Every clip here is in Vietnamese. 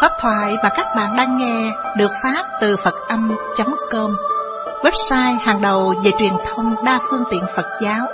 Pháp thoại mà các bạn đang nghe được phát từ Phật-âm.com, website hàng đầu về truyền thông đa phương tiện Phật giáo.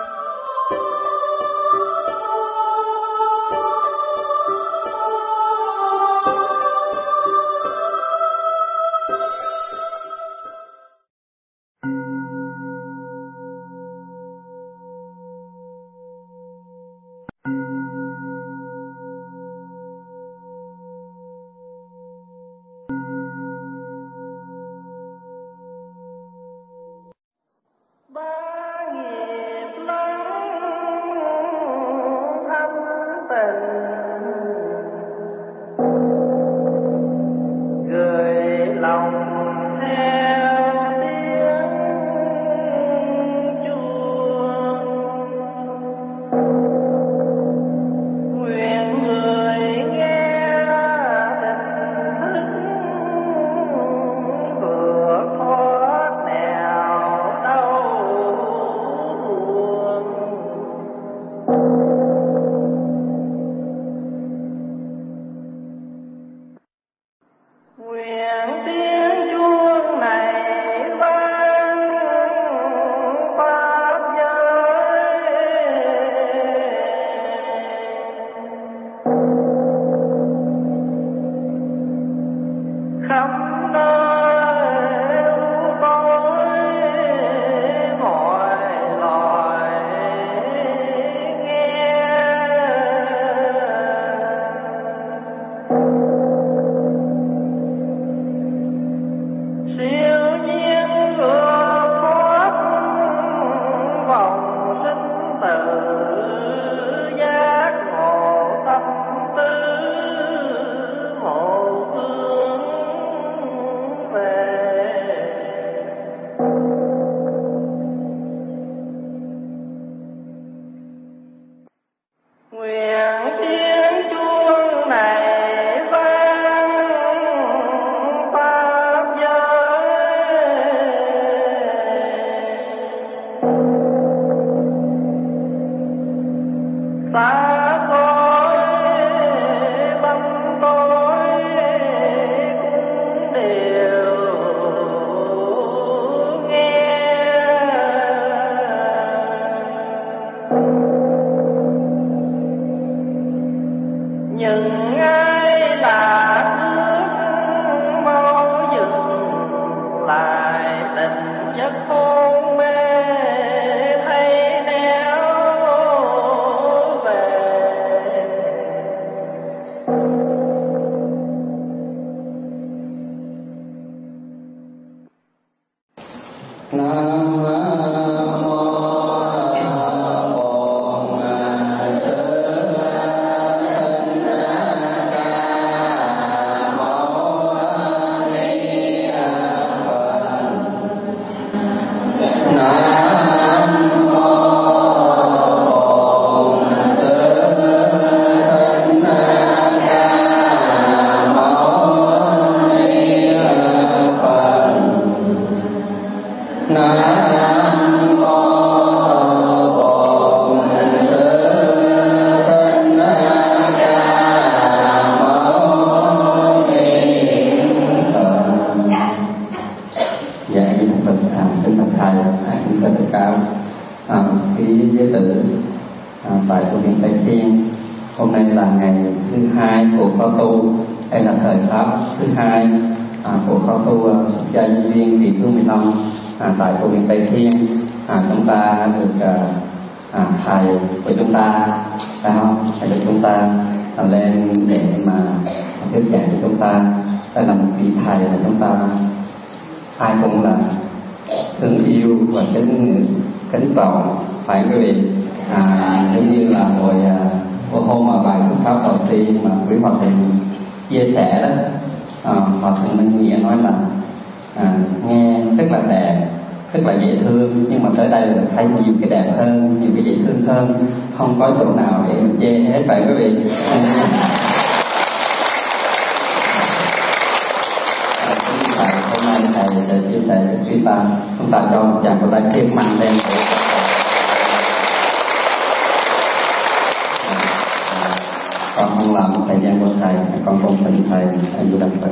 Chúng ta cho một tràng một tay thêm mạnh lên. Con không làm một thời gian của thầy, con không tin thầy anh Đà Phật.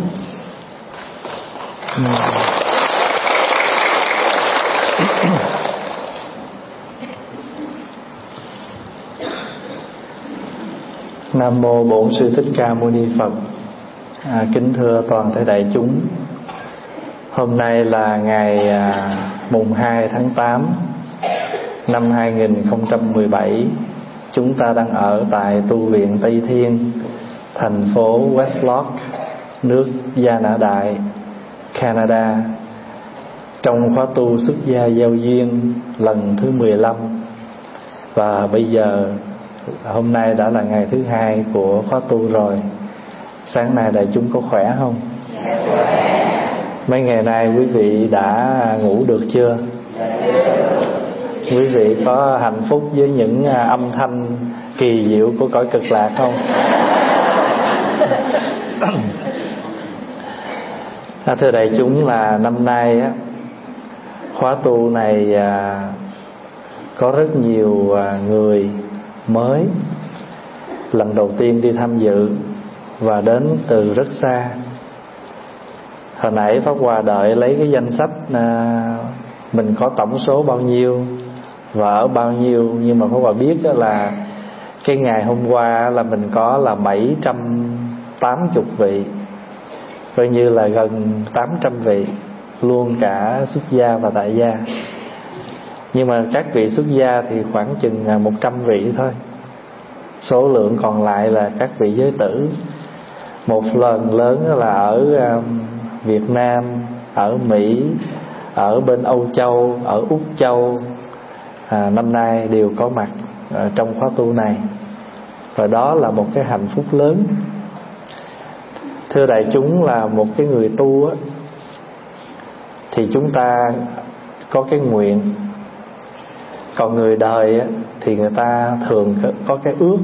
Nam mô Bổn Sư Thích Ca Mâu Ni Phật. Kính thưa toàn thể đại chúng, hôm nay là ngày mùng 2 tháng 8 năm 2017. Chúng ta đang ở tại tu viện Tây Thiên, thành phố Westlock, nước Gia Nã Đại, Canada, trong khóa tu xuất gia giao duyên lần thứ 15. Và bây giờ hôm nay đã là ngày thứ 2 của khóa tu rồi. Sáng nay đại chúng có khỏe không? Mấy ngày nay quý vị đã ngủ được chưa? Quý vị có hạnh phúc với những âm thanh kỳ diệu của cõi Cực Lạc không? Thưa đại chúng, là năm nay khóa tu này có rất nhiều người mới lần đầu tiên đi tham dự và đến từ rất xa. Hồi nãy Pháp Hòa đợi lấy cái danh sách mình có tổng số bao nhiêu và ở bao nhiêu, nhưng mà Pháp Hòa biết đó là cái ngày hôm qua là mình có là 780 vị, coi như là gần 800 vị, luôn cả xuất gia và tại gia. Nhưng mà các vị xuất gia thì khoảng chừng 100 vị thôi. Số lượng còn lại là các vị giới tử. Một lần lớn là ở Việt Nam, ở Mỹ, ở bên Âu Châu, ở Úc Châu, năm nay đều có mặt trong khóa tu này. Và đó là một cái hạnh phúc lớn. Thưa đại chúng, là một cái người tu thì chúng ta có cái nguyện. Còn người đời thì người ta thường có cái ước.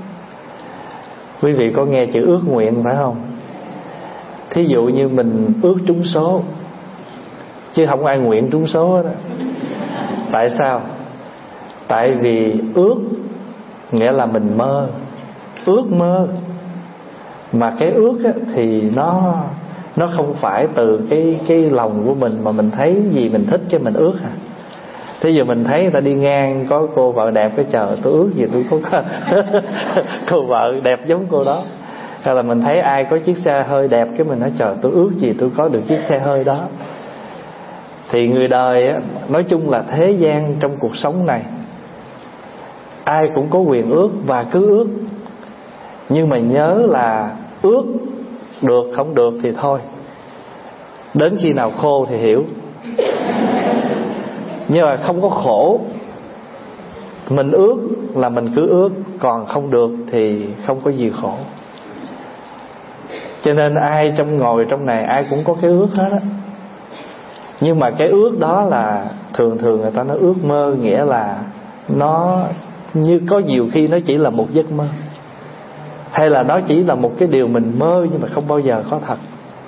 Quý vị có nghe chữ ước nguyện phải không? Thí dụ như mình ước trúng số, chứ không ai nguyện trúng số đó. Tại sao? Tại vì ước nghĩa là mình mơ, ước mơ. Mà cái ước thì nó không phải từ cái lòng của mình, mà mình thấy gì mình thích cái mình ước. Thí dụ mình thấy người ta đi ngang có cô vợ đẹp, cái trời tôi ước gì tôi có cô vợ đẹp giống cô đó. Hay là mình thấy ai có chiếc xe hơi đẹp, cái mình nói trời tôi ước gì tôi có được chiếc xe hơi đó. Thì người đời nói chung là thế gian trong cuộc sống này ai cũng có quyền ước và cứ ước. Nhưng mà nhớ là ước được không được thì thôi, đến khi nào khô thì hiểu. Nhưng mà không có khổ. Mình ước là mình cứ ước, còn không được thì không có gì khổ. Cho nên ai ngồi trong này ai cũng có cái ước hết á. Nhưng mà cái ước đó là thường người ta nói ước mơ, nghĩa là nó như có nhiều khi nó chỉ là một giấc mơ, hay là nó chỉ là một cái điều mình mơ nhưng mà không bao giờ có thật.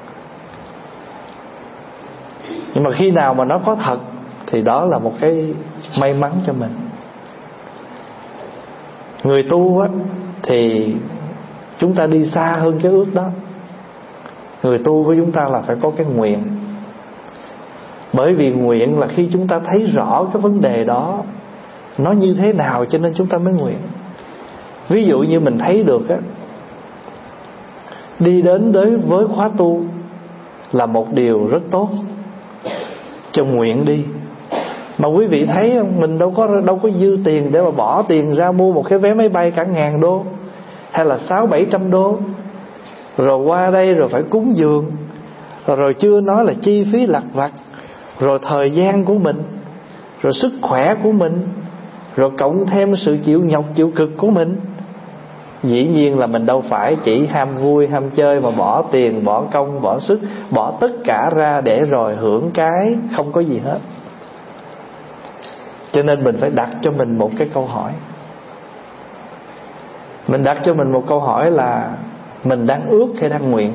Nhưng mà khi nào mà nó có thật thì đó là một cái may mắn cho mình. Người tu thì chúng ta đi xa hơn cái ước đó. Người tu của chúng ta là phải có cái nguyện. Bởi vì nguyện là khi chúng ta thấy rõ cái vấn đề đó nó như thế nào, cho nên chúng ta mới nguyện. Ví dụ như mình thấy được đi đến với khóa tu là một điều rất tốt, cho nguyện đi. Mà quý vị thấy không, mình đâu có dư tiền để mà bỏ tiền ra mua một cái vé máy bay cả $1,000 hay là 600-700 đô, rồi qua đây rồi phải cúng dường, rồi chưa nói là chi phí lặt vặt, rồi thời gian của mình, rồi sức khỏe của mình, rồi cộng thêm sự chịu nhọc chịu cực của mình. Dĩ nhiên là mình đâu phải chỉ ham vui ham chơi mà bỏ tiền, bỏ công, bỏ sức, bỏ tất cả ra để rồi hưởng cái không có gì hết. Cho nên mình phải đặt cho mình một cái câu hỏi. Mình đặt cho mình một câu hỏi là mình đang ước hay đang nguyện?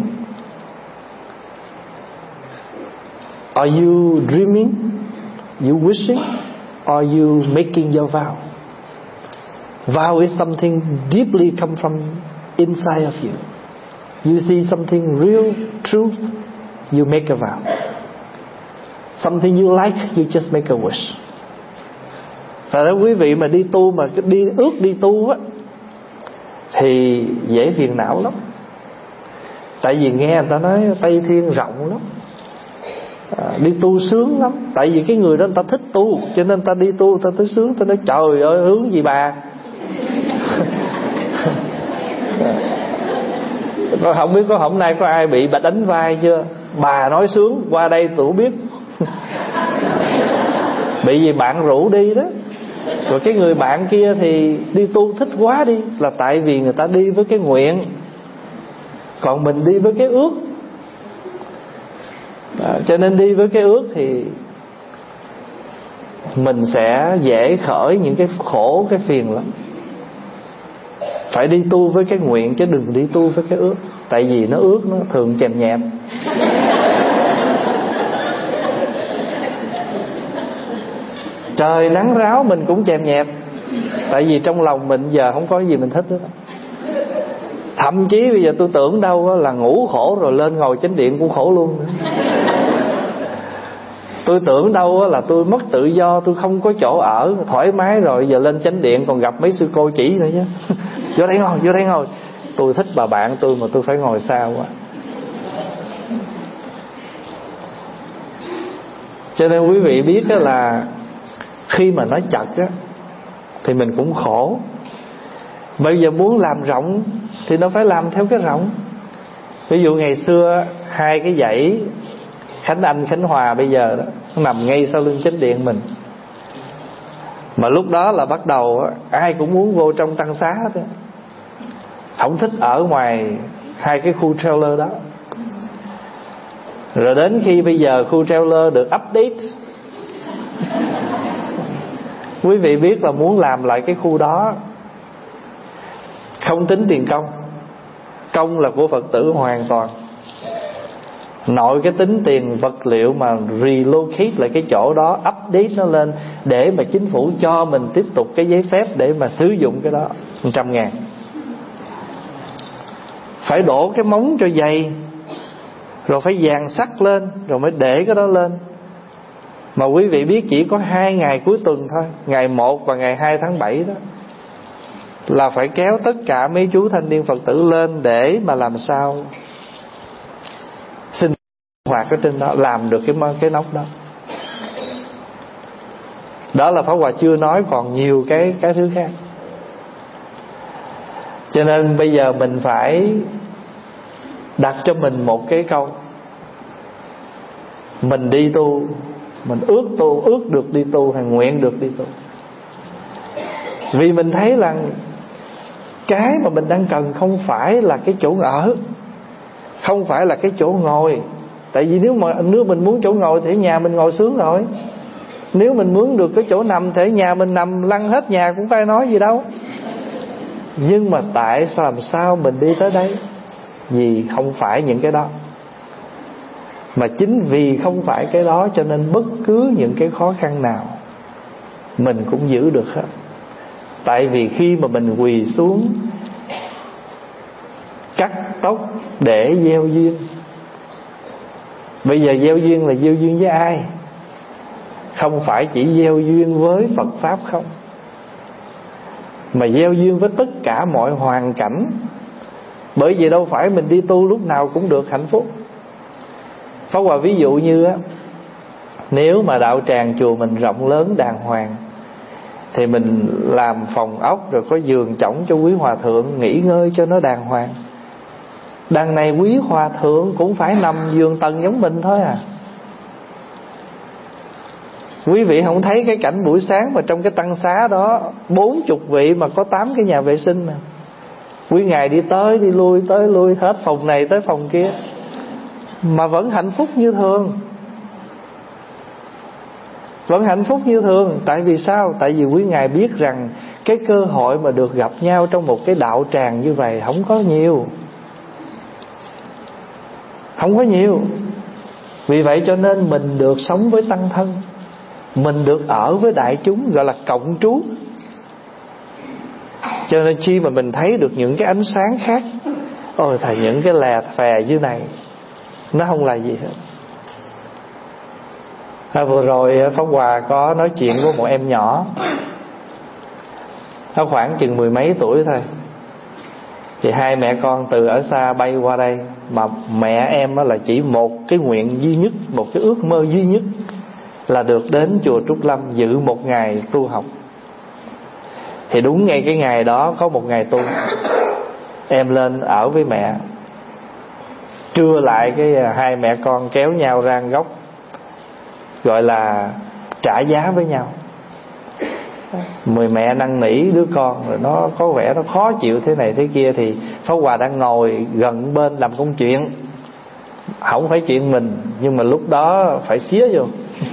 Are you dreaming? You wishing? Or you making your vow? Vow is something deeply come from inside of you. You see something real, truth, you make a vow. Something you like, you just make a wish. Tại đó quý vị mà đi tu, mà đi ước đi tu á, thì dễ phiền não lắm. Tại vì nghe người ta nói Tây Thiên rộng lắm, đi tu sướng lắm. Tại vì cái người đó người ta thích tu, cho nên người ta đi tu, người ta tới sướng. Ta nói trời ơi, hướng gì bà. Không biết có hôm nay có ai bị bà đánh vai chưa? Bà nói sướng, qua đây tôi biết. Bị gì bạn rủ đi đó. Rồi cái người bạn kia thì đi tu thích quá đi, là tại vì người ta đi với cái nguyện, còn mình đi với cái ước. Cho nên đi với cái ước thì mình sẽ dễ khởi những cái khổ, cái phiền lắm. Phải đi tu với cái nguyện, chứ đừng đi tu với cái ước. Tại vì nó ước nó thường chèm nhẹp. Trời nắng ráo mình cũng chèm nhẹp. Tại vì trong lòng mình giờ không có gì mình thích hết. Thậm chí bây giờ tôi tưởng đâu là ngủ khổ rồi lên ngồi chánh điện cũng khổ luôn nữa. Tôi tưởng đâu là tôi mất tự do, tôi không có chỗ ở thoải mái rồi, giờ lên chánh điện còn gặp mấy sư cô chỉ nữa chứ. Vô đây ngồi, vô đây ngồi. Tôi thích bà bạn tôi mà tôi phải ngồi xa quá. Cho nên quý vị biết là khi mà nói chật á, thì mình cũng khổ. Bây giờ muốn làm rộng thì nó phải làm theo cái rộng. Ví dụ ngày xưa hai cái dãy Khánh Anh, Khánh Hòa bây giờ đó, nó nằm ngay sau lưng chánh điện mình. Mà lúc đó là bắt đầu ai cũng muốn vô trong tăng xá đó. Không thích ở ngoài hai cái khu trailer đó. Rồi đến khi bây giờ khu trailer được update, quý vị biết là muốn làm lại cái khu đó không tính tiền công. Công là của Phật tử hoàn toàn. Nội cái tính tiền vật liệu mà relocate lại cái chỗ đó, update nó lên để mà chính phủ cho mình tiếp tục cái giấy phép để mà sử dụng cái đó 100.000. Phải đổ cái móng cho dày, rồi phải dàn sắt lên, rồi mới để cái đó lên. Mà quý vị biết chỉ có 2 ngày cuối tuần thôi, ngày 1 và ngày 2 tháng 7 đó, là phải kéo tất cả mấy chú thanh niên Phật tử lên để mà làm sao sinh hoạt ở trên đó, làm được cái nóc đó. Đó là Pháp Hòa chưa nói còn nhiều cái thứ khác. Cho nên bây giờ mình phải đặt cho mình một cái câu: mình đi tu, mình ước được đi tu hay nguyện được đi tu. Vì mình thấy là cái mà mình đang cần không phải là cái chỗ ở, không phải là cái chỗ ngồi. Tại vì nếu mình muốn chỗ ngồi thì ở nhà mình ngồi sướng rồi. Nếu mình muốn được cái chỗ nằm thì ở nhà mình nằm lăn hết nhà cũng phải nói gì đâu. Nhưng mà tại sao làm sao mình đi tới đây? Vì không phải những cái đó. Mà chính vì không phải cái đó cho nên bất cứ những cái khó khăn nào mình cũng giữ được hết. Tại vì khi mà mình quỳ xuống cắt tóc để gieo duyên, bây giờ gieo duyên là gieo duyên với ai? Không phải chỉ gieo duyên với Phật Pháp không, mà gieo duyên với tất cả mọi hoàn cảnh. Bởi vì đâu phải mình đi tu lúc nào cũng được hạnh phúc. Pháp Hòa ví dụ như á, nếu mà đạo tràng chùa mình rộng lớn đàng hoàng thì mình làm phòng ốc rồi có giường chõng cho quý hòa thượng nghỉ ngơi cho nó đàng hoàng. Đằng này quý hòa thượng cũng phải nằm giường tầng giống mình thôi à. Quý vị không thấy cái cảnh buổi sáng mà trong cái tăng xá đó 40 vị mà có 8 cái nhà vệ sinh nè. Quý ngày đi tới đi lui hết phòng này tới phòng kia mà vẫn hạnh phúc như thường. Vẫn hạnh phúc như thường. Tại vì sao? Tại vì quý ngài biết rằng cái cơ hội mà được gặp nhau trong một cái đạo tràng như vậy không có nhiều. Không có nhiều. Vì vậy cho nên mình được sống với tăng thân, mình được ở với đại chúng, gọi là cộng trú. Cho nên khi mà mình thấy được những cái ánh sáng khác, ôi thầy, những cái lè phè dưới này nó không là gì hết. Vừa rồi Pháp Hòa có nói chuyện với một em nhỏ, nó khoảng chừng 10 mấy tuổi thôi. Thì hai mẹ con từ ở xa bay qua đây, mà mẹ em là chỉ một cái nguyện duy nhất, một cái ước mơ duy nhất là được đến chùa Trúc Lâm dự một ngày tu học. Thì đúng ngay cái ngày đó có một ngày tu, em lên ở với mẹ. Trưa lại cái hai mẹ con kéo nhau ra góc, gọi là trả giá với nhau. Mười mẹ năn nỉ đứa con, rồi nó có vẻ nó khó chịu thế này thế kia. Thì Pháp Hòa đang ngồi gần bên làm công chuyện, không phải chuyện mình, nhưng mà lúc đó phải xía vô.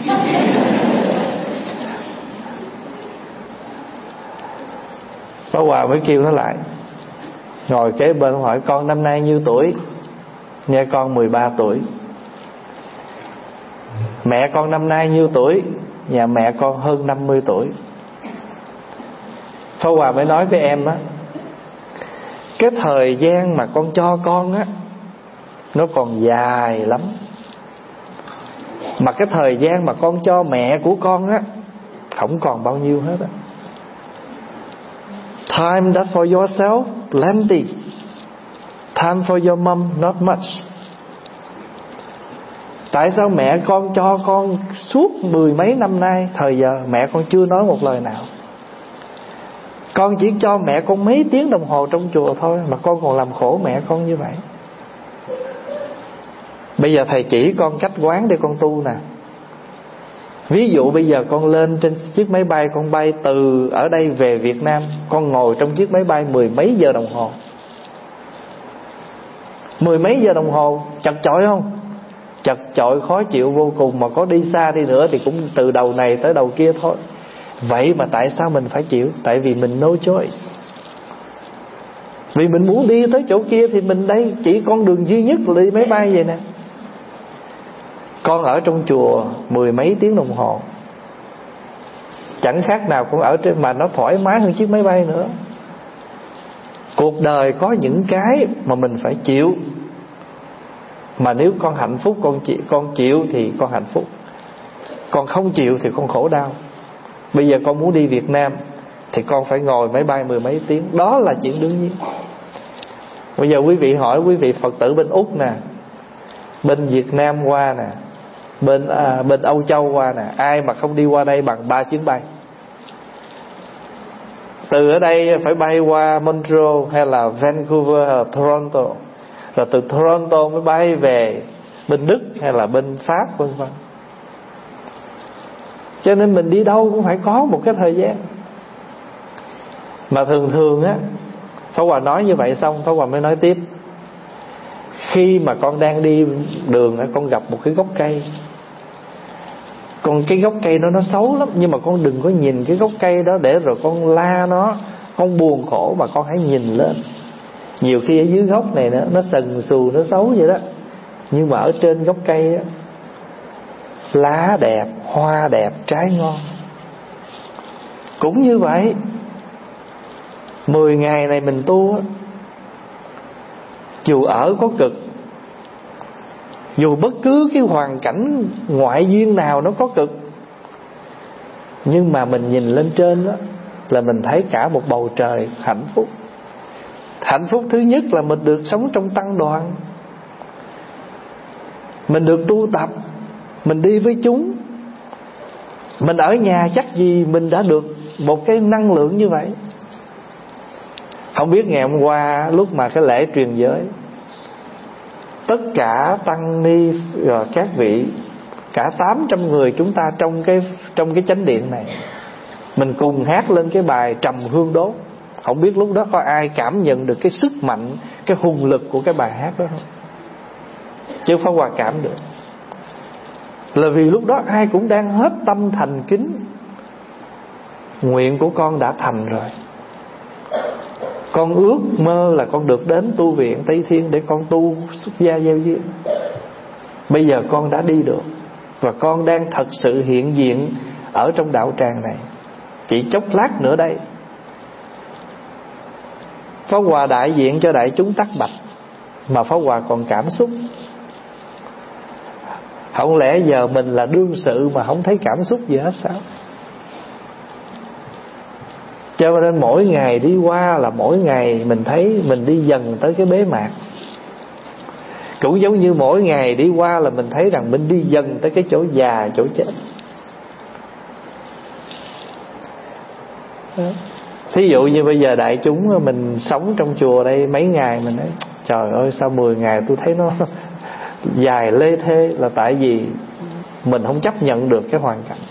Pháp Hòa mới kêu nó lại, ngồi kế bên hỏi con năm nay nhiêu tuổi. Nghe con 13 tuổi. Mẹ con năm nay nhiêu tuổi? Nhà mẹ con hơn 50 tuổi. Pháp Hòa mới nói với em á, cái thời gian mà con cho con á, nó còn dài lắm. Mà cái thời gian mà con cho mẹ của con á, không còn bao nhiêu hết á. Time that for yourself, plenty. Time for your mom, not much. Tại sao mẹ con cho con suốt 10 mấy năm nay, thời giờ mẹ con chưa nói một lời nào? Con chỉ cho mẹ con mấy tiếng đồng hồ trong chùa thôi, mà con còn làm khổ mẹ con như vậy. Bây giờ thầy chỉ con cách quán để con tu nè. Ví dụ bây giờ con lên trên chiếc máy bay, con bay từ ở đây về Việt Nam, con ngồi trong chiếc máy bay 10 mấy giờ đồng hồ. 10 mấy giờ đồng hồ, chật chội không? Chật chội khó chịu vô cùng. Mà có đi xa đi nữa thì cũng từ đầu này tới đầu kia thôi. Vậy mà tại sao mình phải chịu? Tại vì mình no choice. Vì mình muốn đi tới chỗ kia thì mình đây, chỉ con đường duy nhất là đi máy bay vậy nè. Con ở trong chùa 10 mấy tiếng đồng hồ, chẳng khác nào con ở trên, mà nó thoải mái hơn chiếc máy bay nữa. Cuộc đời có những cái mà mình phải chịu. Mà nếu con hạnh phúc, con chịu thì con hạnh phúc. Con không chịu thì con khổ đau. Bây giờ con muốn đi Việt Nam thì con phải ngồi máy bay 10 mấy tiếng. Đó là chuyện đương nhiên. Bây giờ quý vị hỏi quý vị Phật tử bên Úc nè, bên Việt Nam qua nè, bên Âu Châu qua nè, ai mà không đi qua đây bằng 3 chuyến bay. Từ ở đây phải bay qua Montreal hay là Vancouver hay là Toronto, rồi từ Toronto mới bay về bên Đức hay là bên Pháp vân vân. Cho nên mình đi đâu cũng phải có một cái thời gian. Mà thường á, Pháp Hòa nói như vậy xong, Pháp Hòa mới nói tiếp. Khi mà con đang đi đường, con gặp một cái gốc cây, còn cái gốc cây đó nó xấu lắm, nhưng mà con đừng có nhìn cái gốc cây đó để rồi con la nó, con buồn khổ, mà con hãy nhìn lên. Nhiều khi ở dưới gốc này nó sần sù, nó xấu vậy đó, nhưng mà ở trên gốc cây á, lá đẹp, hoa đẹp, trái ngon. Cũng như vậy, 10 ngày này mình tu á, dù ở có cực, dù bất cứ cái hoàn cảnh ngoại duyên nào nó có cực, nhưng mà mình nhìn lên trên đó là mình thấy cả một bầu trời hạnh phúc. Hạnh phúc thứ nhất là mình được sống trong tăng đoàn, mình được tu tập, mình đi với chúng. Mình ở nhà chắc gì mình đã được một cái năng lượng như vậy. Không biết ngày hôm qua lúc mà cái lễ truyền giới, tất cả tăng ni và các vị, cả 800 người chúng ta trong cái chánh điện này, mình cùng hát lên cái bài Trầm Hương Đốt. Không biết lúc đó có ai cảm nhận được cái sức mạnh, cái hùng lực của cái bài hát đó không? Chứ Pháp Hòa cảm được. Là vì lúc đó ai cũng đang hết tâm thành kính. Nguyện của con đã thành rồi. Con ước mơ là con được đến tu viện Tây Thiên để con tu xuất gia gieo duyên. Bây giờ con đã đi được, và con đang thật sự hiện diện ở trong đạo tràng này. Chỉ chốc lát nữa đây Pháp Hòa đại diện cho đại chúng tắc bạch, mà Pháp Hòa còn cảm xúc. Không lẽ giờ mình là đương sự mà không thấy cảm xúc gì hết sao? Cho nên mỗi ngày đi qua là mỗi ngày mình thấy mình đi dần tới cái bế mạc. Cũng giống như mỗi ngày đi qua là mình thấy rằng mình đi dần tới cái chỗ già, chỗ chết. Thí dụ như bây giờ đại chúng mình sống trong chùa đây mấy ngày, mình nói trời ơi sao 10 ngày tôi thấy nó dài lê thê, là tại vì mình không chấp nhận được cái hoàn cảnh.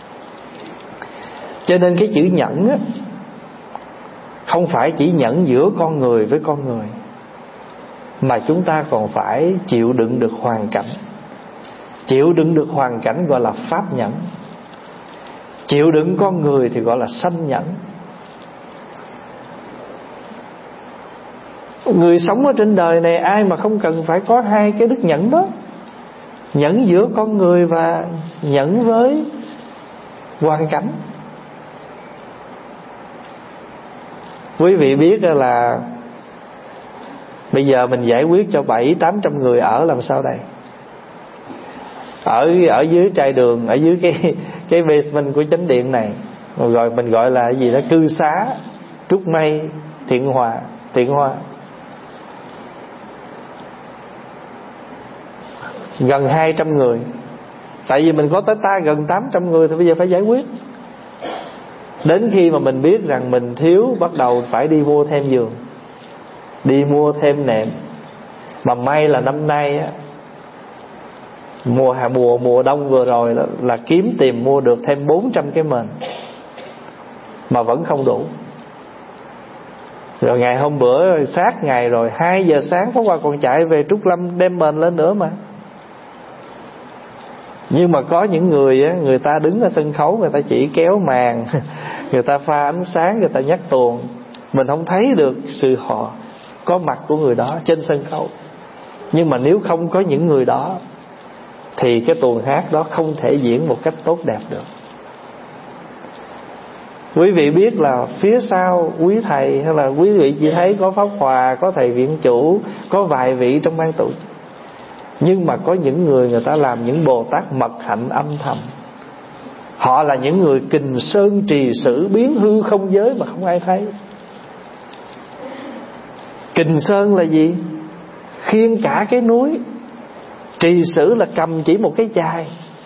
Cho nên cái chữ nhẫn á, không phải chỉ nhẫn giữa con người với con người, mà chúng ta còn phải chịu đựng được hoàn cảnh. Chịu đựng được hoàn cảnh gọi là pháp nhẫn. Chịu đựng con người thì gọi là sanh nhẫn. Người sống ở trên đời này ai mà không cần phải có hai cái đức nhẫn đó. Nhẫn giữa con người và nhẫn với hoàn cảnh. Quý vị biết là bây giờ mình giải quyết cho 700-800 người ở làm sao đây? Ở dưới trai đường, ở dưới cái basement của chánh điện này, rồi mình gọi là cái gì đó, cư xá Trúc Mây, Thiện Hoa. Gần 200 người. Tại vì mình có tới ta gần 800 người thì bây giờ phải giải quyết. Đến khi mà mình biết rằng mình thiếu, bắt đầu phải đi mua thêm giường, đi mua thêm nệm. Mà may là năm nay á, mùa đông vừa rồi là kiếm tìm mua được thêm 400 cái mền, mà vẫn không đủ. Rồi ngày hôm bữa sát ngày rồi 2 giờ sáng Pháp Hòa còn chạy về Trúc Lâm đem mền lên nữa mà. Nhưng mà có những người á, người ta đứng ở sân khấu, người ta chỉ kéo màn, người ta pha ánh sáng, người ta nhắc tuồng, mình không thấy được sự họ có mặt của người đó trên sân khấu. Nhưng mà nếu không có những người đó thì cái tuồng hát đó không thể diễn một cách tốt đẹp được. Quý vị biết là phía sau quý thầy hay là quý vị chỉ thấy có Pháp Hòa, có thầy viện chủ, có vài vị trong ban tổ chức. Nhưng mà có những người ta làm những Bồ Tát mật hạnh âm thầm. Họ là những người kình sơn trì sử, biến hư không giới mà không ai thấy. Kình sơn là gì? Khiêng cả cái núi. Trì sử là cầm chỉ một cái chài.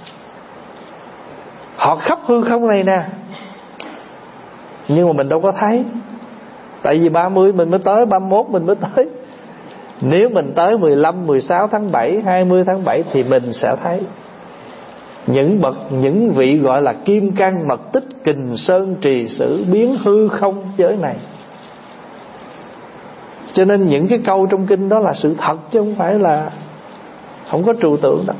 Họ khắp hư không này nè, nhưng mà mình đâu có thấy. Tại vì 30 mình mới tới, 31 mình mới tới. Nếu mình tới 15, 16 tháng 7, 20 tháng 7 thì mình sẽ thấy những vị gọi là kim cang mật tích, kình sơn trì sử, biến hư không giới này. Cho nên những cái câu trong kinh đó là sự thật, chứ không phải là không có trừu tượng đâu.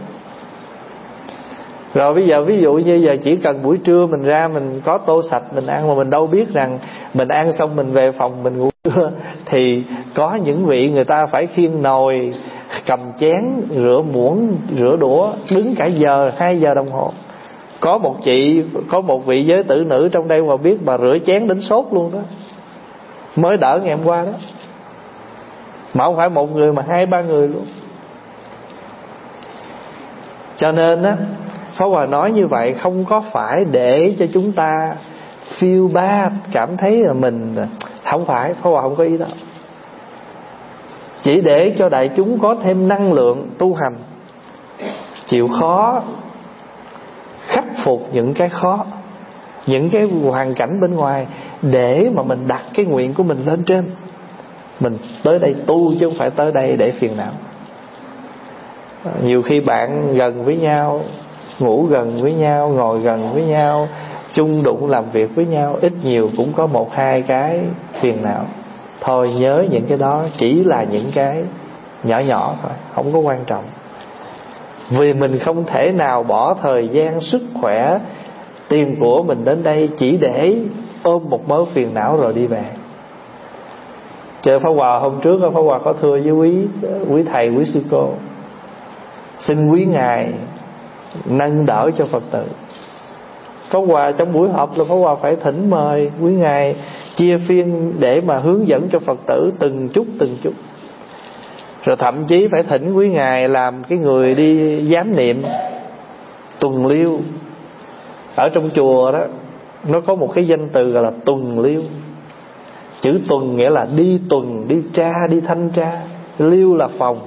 Rồi bây giờ ví dụ như giờ chỉ cần buổi trưa mình ra, mình có tô sạch mình ăn, mà mình đâu biết rằng mình ăn xong mình về phòng mình ngủ trưa. Thì có những vị người ta phải khiêng nồi, cầm chén, rửa muỗng, rửa đũa, đứng cả giờ, 2 giờ đồng hồ. Có một vị giới tử nữ trong đây mà biết bà rửa chén đến sốt luôn đó, mới đỡ ngày hôm qua đó. Mà không phải một người mà 2-3 người luôn. Cho nên á, Pháp Hòa nói như vậy không có phải để cho chúng ta feel bad, cảm thấy là mình không phải. Pháp Hòa không có ý đó. Chỉ để cho đại chúng có thêm năng lượng tu hành, chịu khó, khắc phục những cái khó, những cái hoàn cảnh bên ngoài, để mà mình đặt cái nguyện của mình lên trên. Mình tới đây tu chứ không phải tới đây để phiền não. Nhiều khi bạn gần với nhau, ngủ gần với nhau, ngồi gần với nhau, chung đụng làm việc với nhau, ít nhiều cũng có 1-2 cái phiền não. Thôi nhớ những cái đó chỉ là những cái nhỏ nhỏ thôi, không có quan trọng. Vì mình không thể nào bỏ thời gian, sức khỏe, tiền của mình đến đây chỉ để ôm một mớ phiền não rồi đi về. Chờ Pháp Hòa hôm trước, Pháp Hòa có thưa với quý thầy, quý sư cô, xin quý ngài nâng đỡ cho Phật tử. Pháp Hòa trong buổi họp là Pháp Hòa phải thỉnh mời quý ngài chia phiên để mà hướng dẫn cho Phật tử từng chút. Rồi thậm chí phải thỉnh quý ngài làm cái người đi giám niệm tuần liêu. Ở trong chùa đó nó có một cái danh từ gọi là tuần liêu. Chữ tuần nghĩa là đi tuần, đi tra, đi thanh tra. Liêu là phòng.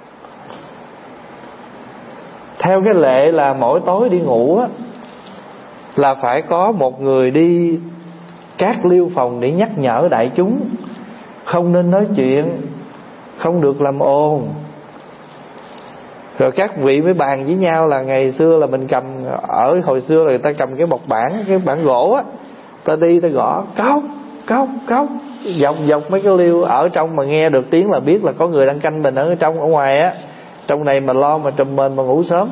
Theo cái lệ là mỗi tối đi ngủ á, là phải có một người đi các liêu phòng để nhắc nhở đại chúng không nên nói chuyện, không được làm ồn. Rồi các vị mới bàn với nhau là ngày xưa là mình cầm, ở hồi xưa là người ta cầm cái bọc bảng, cái bảng gỗ á, ta đi ta gõ cốc dọc mấy cái liêu. Ở trong mà nghe được tiếng là biết là có người đang canh mình ở trong. Ở ngoài á, trong này mà lo mà trùm mền mà ngủ sớm.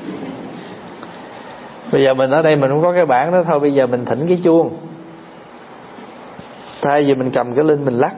Bây giờ mình ở đây mình không có cái bảng đó, thôi bây giờ mình thỉnh cái chuông. Thay vì mình cầm cái linh mình lắc,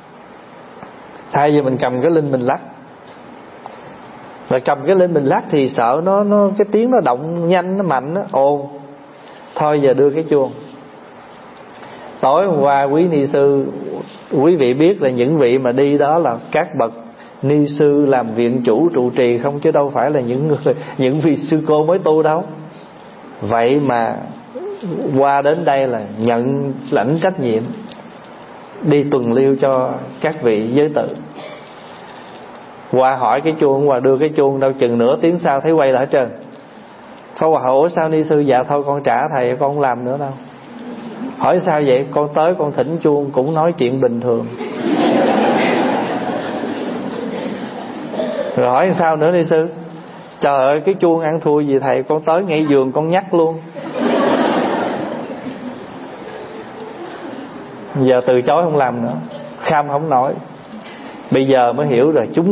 rồi cầm cái linh mình lắc thì sợ nó cái tiếng nó động nhanh, nó mạnh, nó ồn. Thôi giờ đưa cái chuông. Tối hôm qua quý ni sư, quý vị biết là những vị mà đi đó là các bậc ni sư làm viện chủ trụ trì không, chứ đâu phải là những vị sư cô mới tu đâu. Vậy mà qua đến đây là nhận lãnh trách nhiệm đi tuần liêu cho các vị giới tử. Qua hỏi cái chuông, qua đưa cái chuông, đâu chừng nửa tiếng sau thấy quay lại hết trơn. Pháp Hòa hỏi ủa sao ni sư? Dạ thôi con trả thầy, con không làm nữa đâu. Hỏi sao vậy? Con tới con thỉnh chuông cũng nói chuyện bình thường. Rồi hỏi sao nữa ni sư? Trời ơi cái chuông ăn thua gì thầy, con tới ngay giường con nhắc luôn. Giờ từ chối không làm nữa, kham không nổi. Bây giờ mới hiểu rồi, chúng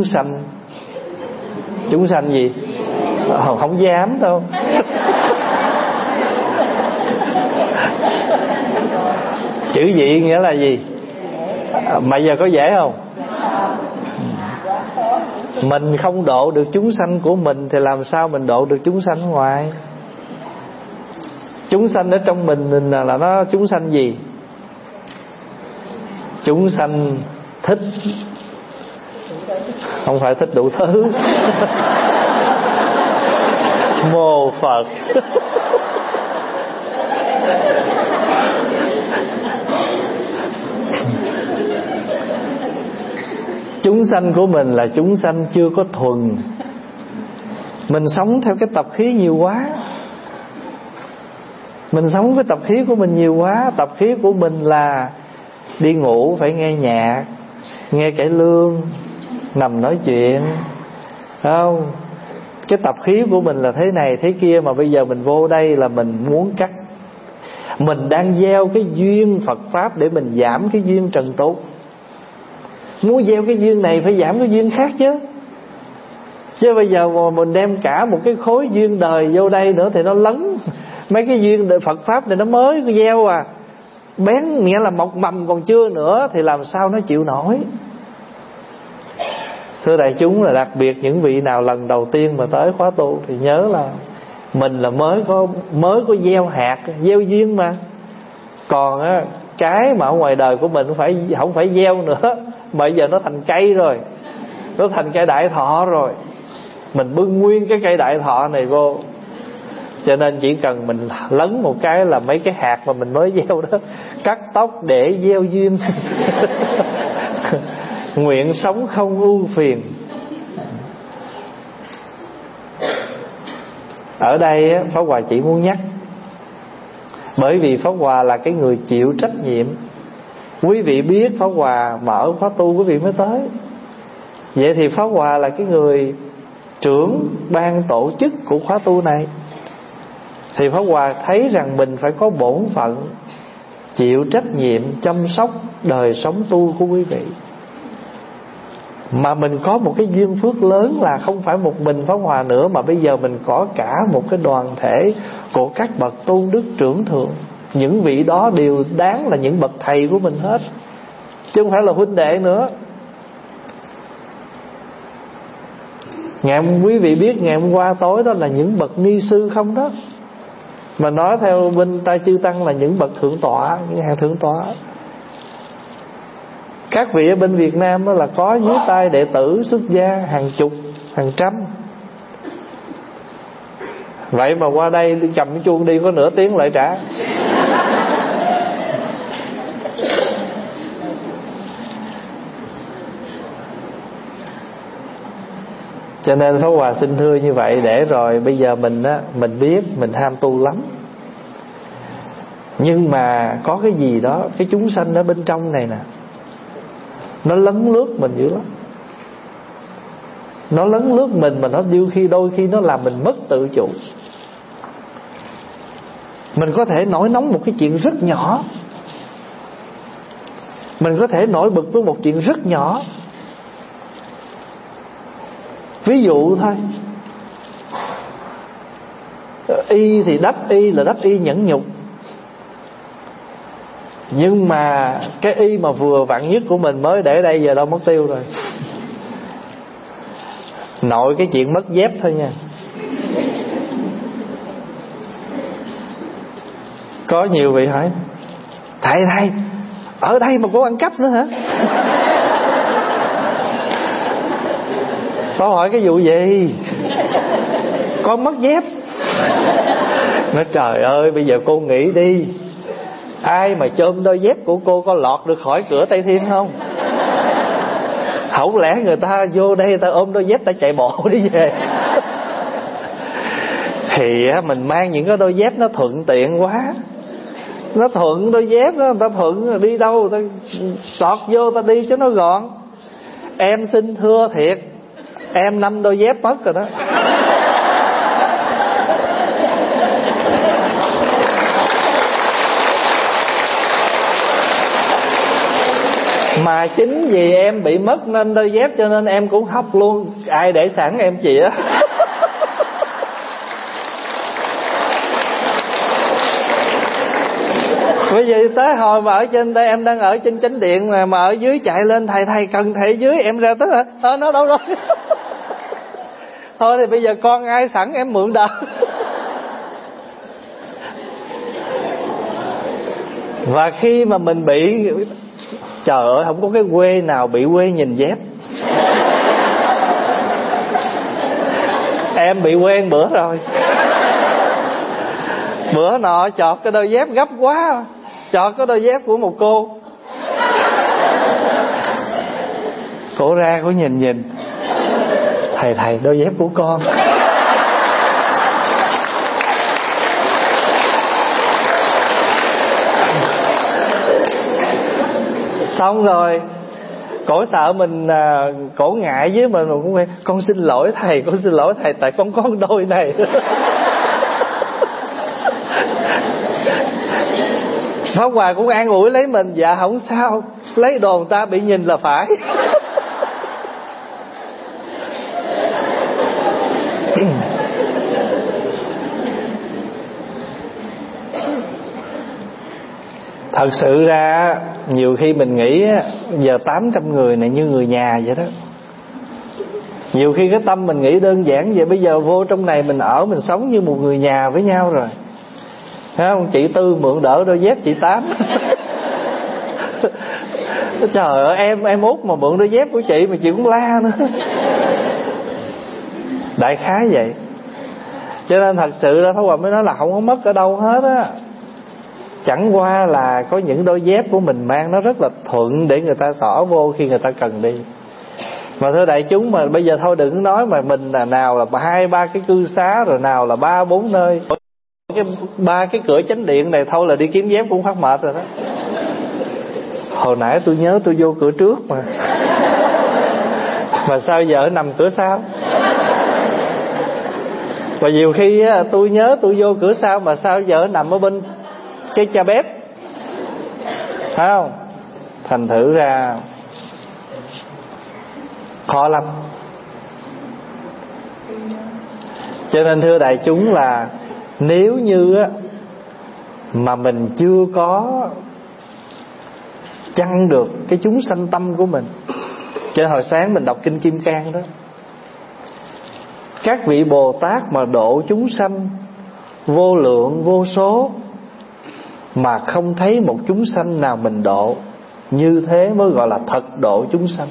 sanh gì? Không dám đâu. Chữ vị nghĩa là gì? Mà giờ có dễ không? Mình không độ được chúng sanh của mình thì làm sao mình độ được chúng sanh ngoài? Chúng sanh ở trong mình là nó chúng sanh gì? Chúng sanh thích, không phải thích đủ thứ. Mô Phật. Chúng sanh của mình là chúng sanh chưa có thuần. Mình sống theo cái tập khí nhiều quá. Mình sống với tập khí của mình nhiều quá. Tập khí của mình là đi ngủ phải nghe nhạc, nghe cải lương, nằm nói chuyện, không? Cái tập khí của mình là thế này thế kia. Mà bây giờ mình vô đây là mình muốn cắt. Mình đang gieo cái duyên Phật Pháp để mình giảm cái duyên trần tục. Muốn gieo cái duyên này phải giảm cái duyên khác chứ. Chứ bây giờ mà mình đem cả một cái khối duyên đời vô đây nữa thì nó lấn. Mấy cái duyên Phật Pháp này nó mới gieo à, bén nghĩa là mọc mầm còn chưa nữa, thì làm sao nó chịu nổi. Thưa đại chúng, là đặc biệt những vị nào lần đầu tiên mà tới khóa tu thì nhớ là mình là mới có gieo hạt, gieo duyên mà. Còn á, cái mà ở ngoài đời của mình không phải gieo nữa, mà bây giờ nó thành cây rồi, nó thành cây đại thọ rồi. Mình bưng nguyên cái cây đại thọ này vô. Cho nên chỉ cần mình lấn một cái là mấy cái hạt mà mình mới gieo đó cắt tóc để gieo duyên. Nguyện sống không ưu phiền. Ở đây Pháp Hòa chỉ muốn nhắc, bởi vì Pháp Hòa là cái người chịu trách nhiệm. Quý vị biết Pháp Hòa mở khóa tu quý vị mới tới. Vậy thì Pháp Hòa là cái người trưởng ban tổ chức của khóa tu này, thì Pháp Hòa thấy rằng mình phải có bổn phận chịu trách nhiệm chăm sóc đời sống tu của quý vị. Mà mình có một cái duyên phước lớn là không phải một mình Pháp Hòa nữa, mà bây giờ mình có cả một cái đoàn thể của các bậc tôn đức trưởng thượng. Những vị đó đều đáng là những bậc thầy của mình hết, chứ không phải là huynh đệ nữa. Quý vị biết ngày hôm qua tối đó là những bậc ni sư không đó. Mà nói theo bên Tai Chư Tăng là những bậc thượng tọa, những hàng thượng tọa. Các vị ở bên Việt Nam đó là có dưới tay đệ tử xuất gia hàng chục, hàng trăm. Vậy mà qua đây cầm cái chuông đi có nửa tiếng lại trả. Cho nên Pháp Hòa xin thưa như vậy, để rồi bây giờ mình á, mình biết mình ham tu lắm, nhưng mà có cái gì đó, cái chúng sanh ở bên trong này nè, nó lấn lướt mình dữ lắm. Nó lấn lướt mình mà nó đôi khi nó làm mình mất tự chủ. Mình có thể nổi nóng một cái chuyện rất nhỏ, mình có thể nổi bực với một chuyện rất nhỏ. Ví dụ thôi, y thì đắp y là đắp y nhẫn nhục, nhưng mà cái y mà vừa vặn nhất của mình mới để đây giờ đâu mất tiêu rồi. Nội cái chuyện mất dép thôi nha. Có nhiều vị hỏi: thầy ở đây mà có ăn cắp nữa hả? Có hỏi cái vụ gì? Con mất dép. Nói trời ơi, bây giờ cô nghĩ đi, ai mà chôm đôi dép của cô có lọt được khỏi cửa Tây Thiên không? Không lẽ người ta vô đây người ta ôm đôi dép ta chạy bộ đi về? Thì mình mang những cái đôi dép nó thuận tiện quá. Nó thuận đôi dép đó, người ta thuận đi đâu người ta sọt vô ta đi cho nó gọn. Em xin thưa thiệt, em 5 đôi dép mất rồi đó. Mà chính vì em bị mất nên đôi dép cho nên em cũng hóc luôn. Ai để sẵn em chĩa. Bây giờ tới hồi mà ở trên đây, em đang ở trên chánh điện mà ở dưới chạy lên: thầy cần thầy dưới. Em ra tới hả? Nó đâu rồi? Thôi thì bây giờ con ai sẵn em mượn đỡ. Và khi mà mình bị, trời ơi, không có cái quê nào bị quê nhìn dép. Em bị quen bữa rồi. Bữa nọ chọt cái đôi dép gấp quá, chọt cái đôi dép của một cô. Cổ ra cổ nhìn: thầy đôi dép của con. Xong rồi cổ sợ mình, cổ ngại với mình cũng phải: con xin lỗi thầy tại con có đôi này. Pháp Hòa cũng an ủi lấy mình: dạ không sao, lấy đồ người ta bị nhìn là phải. Thật sự ra nhiều khi mình nghĩ giờ 800 người này như người nhà vậy đó. Nhiều khi cái tâm mình nghĩ đơn giản vậy, bây giờ vô trong này mình ở, mình sống như một người nhà với nhau rồi. Thấy không? Chị Tư mượn đỡ đôi dép chị Tám. Trời ơi, em Út mà mượn đôi dép của chị mà chị cũng la nữa. Đại khái vậy. Cho nên thật sự ra Pháp Hòa mới nói là không có mất ở đâu hết á. Chẳng qua là có những đôi dép của mình mang nó rất là thuận để người ta xỏ vô khi người ta cần đi. Mà thưa đại chúng, mà bây giờ thôi đừng nói mà mình là nào là 2-3 cái cư xá, rồi nào là 3-4 nơi. Ba cái cửa chánh điện này thôi là đi kiếm dép cũng phát mệt rồi đó. Hồi nãy tôi nhớ tôi vô cửa trước mà sao giờ nằm cửa sau. Và nhiều khi tôi nhớ tôi vô cửa sau mà sao giờ nằm ở bên cái cha bếp, phải không? Thành thử ra khó lắm. Cho nên thưa đại chúng là nếu như mà mình chưa có chăn được cái chúng sanh tâm của mình, cho hồi sáng mình đọc kinh Kim Cang đó, các vị Bồ Tát mà độ chúng sanh vô lượng vô số mà không thấy một chúng sanh nào mình độ, Như thế mới gọi là thật độ chúng sanh.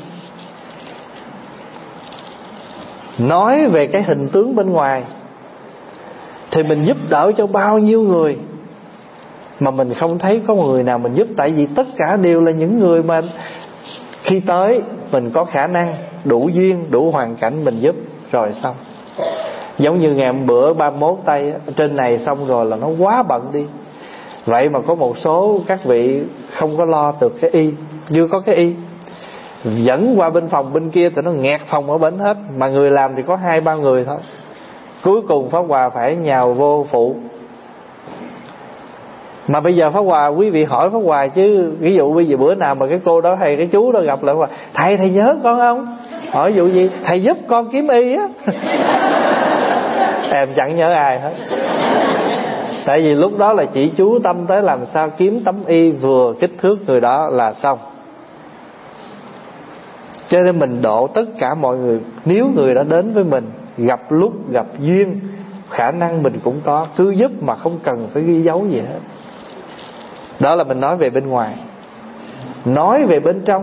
Nói về cái hình tướng bên ngoài thì mình giúp đỡ cho bao nhiêu người mà mình không thấy có người nào mình giúp. Tại vì tất cả đều là những người mà khi tới mình có khả năng, đủ duyên, đủ hoàn cảnh mình giúp rồi xong. Giống như ngày hôm bữa 31 Tây trên này xong rồi là nó quá bận đi. Vậy mà có một số các vị không có lo được cái y, chưa có cái y, dẫn qua bên phòng bên kia thì nó nghẹt phòng ở bển hết. Mà người làm thì có 2-3 người thôi. Cuối cùng Pháp Hòa phải nhào vô phụ. Mà bây giờ Pháp Hòa, quý vị hỏi Pháp Hòa chứ, ví dụ bây giờ bữa nào mà cái cô đó hay cái chú đó gặp lại Pháp Hòa, thầy nhớ con không? Hỏi vụ gì? Thầy giúp con kiếm y á. Em chẳng nhớ ai hết. Tại vì lúc đó là chỉ chú tâm tới làm sao kiếm tấm y vừa kích thước người đó là xong. Cho nên mình độ tất cả mọi người. Nếu người đã đến với mình, gặp lúc gặp duyên, khả năng mình cũng có, cứ giúp mà không cần phải ghi dấu gì hết. Đó là mình nói về bên ngoài. Nói về bên trong,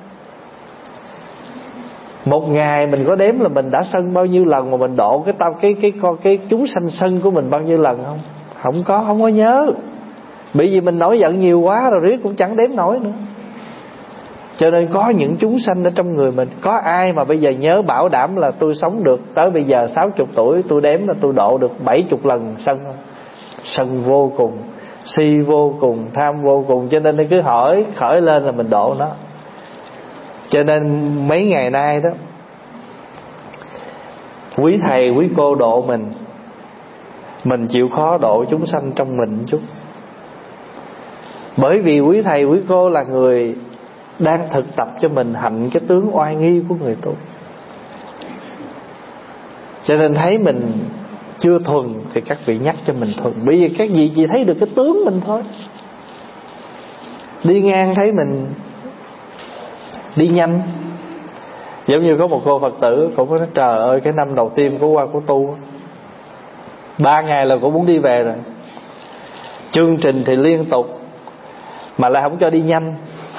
một ngày mình có đếm là mình đã sân bao nhiêu lần mà mình độ cái chúng sanh sân của mình bao nhiêu lần không? Không có nhớ. Bởi vì mình nổi giận nhiều quá rồi riết cũng chẳng đếm nổi nữa. Cho nên có những chúng sanh ở trong người mình. Có ai mà bây giờ nhớ bảo đảm là tôi sống được tới bây giờ 60 tuổi, tôi đếm là tôi độ được 70 lần sân không? Sân vô cùng, si vô cùng, tham vô cùng. Cho nên cứ hỏi khởi lên là mình độ nó. Cho nên mấy ngày nay đó, quý thầy quý cô độ mình chịu khó độ chúng sanh trong mình chút. Bởi vì quý thầy quý cô là người đang thực tập cho mình hạnh cái tướng oai nghi của người tu. Cho nên thấy mình chưa thuần thì các vị nhắc cho mình thuần. Bởi vì các vị chỉ thấy được cái tướng mình thôi. Đi ngang thấy mình đi nhanh. Giống như có một cô Phật tử cũng nói trời ơi, cái năm đầu tiên của qua của tu 3 ngày là cũng muốn đi về rồi. Chương trình thì liên tục mà lại không cho đi nhanh.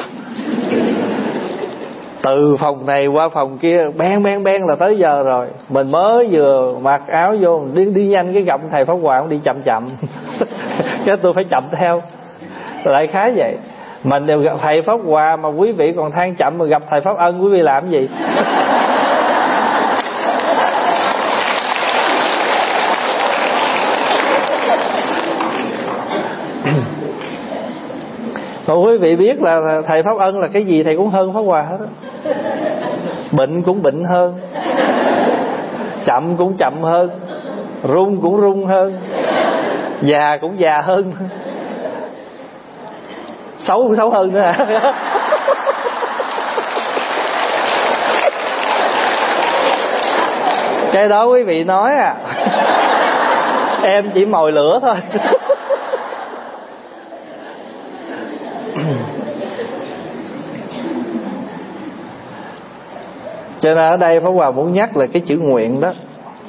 Từ phòng này qua phòng kia ben là tới giờ rồi. Mình mới vừa mặc áo vô đi nhanh, cái gặp thầy Pháp Hòa cũng đi chậm cái tôi phải chậm theo. Lại khá vậy. Mình đều gặp thầy Pháp Hòa mà quý vị còn than chậm, mà gặp thầy Pháp Ân quý vị làm gì? Mà quý vị biết là thầy Pháp Ân là cái gì thầy cũng hơn Pháp Hòa hết đó. Bệnh cũng bệnh hơn, chậm cũng chậm hơn, run cũng run hơn, già cũng già hơn, xấu cũng xấu hơn nữa hả? Cái đó quý vị nói à. Em chỉ mồi lửa thôi. Cho nên ở đây Pháp Hòa muốn nhắc là cái chữ nguyện đó.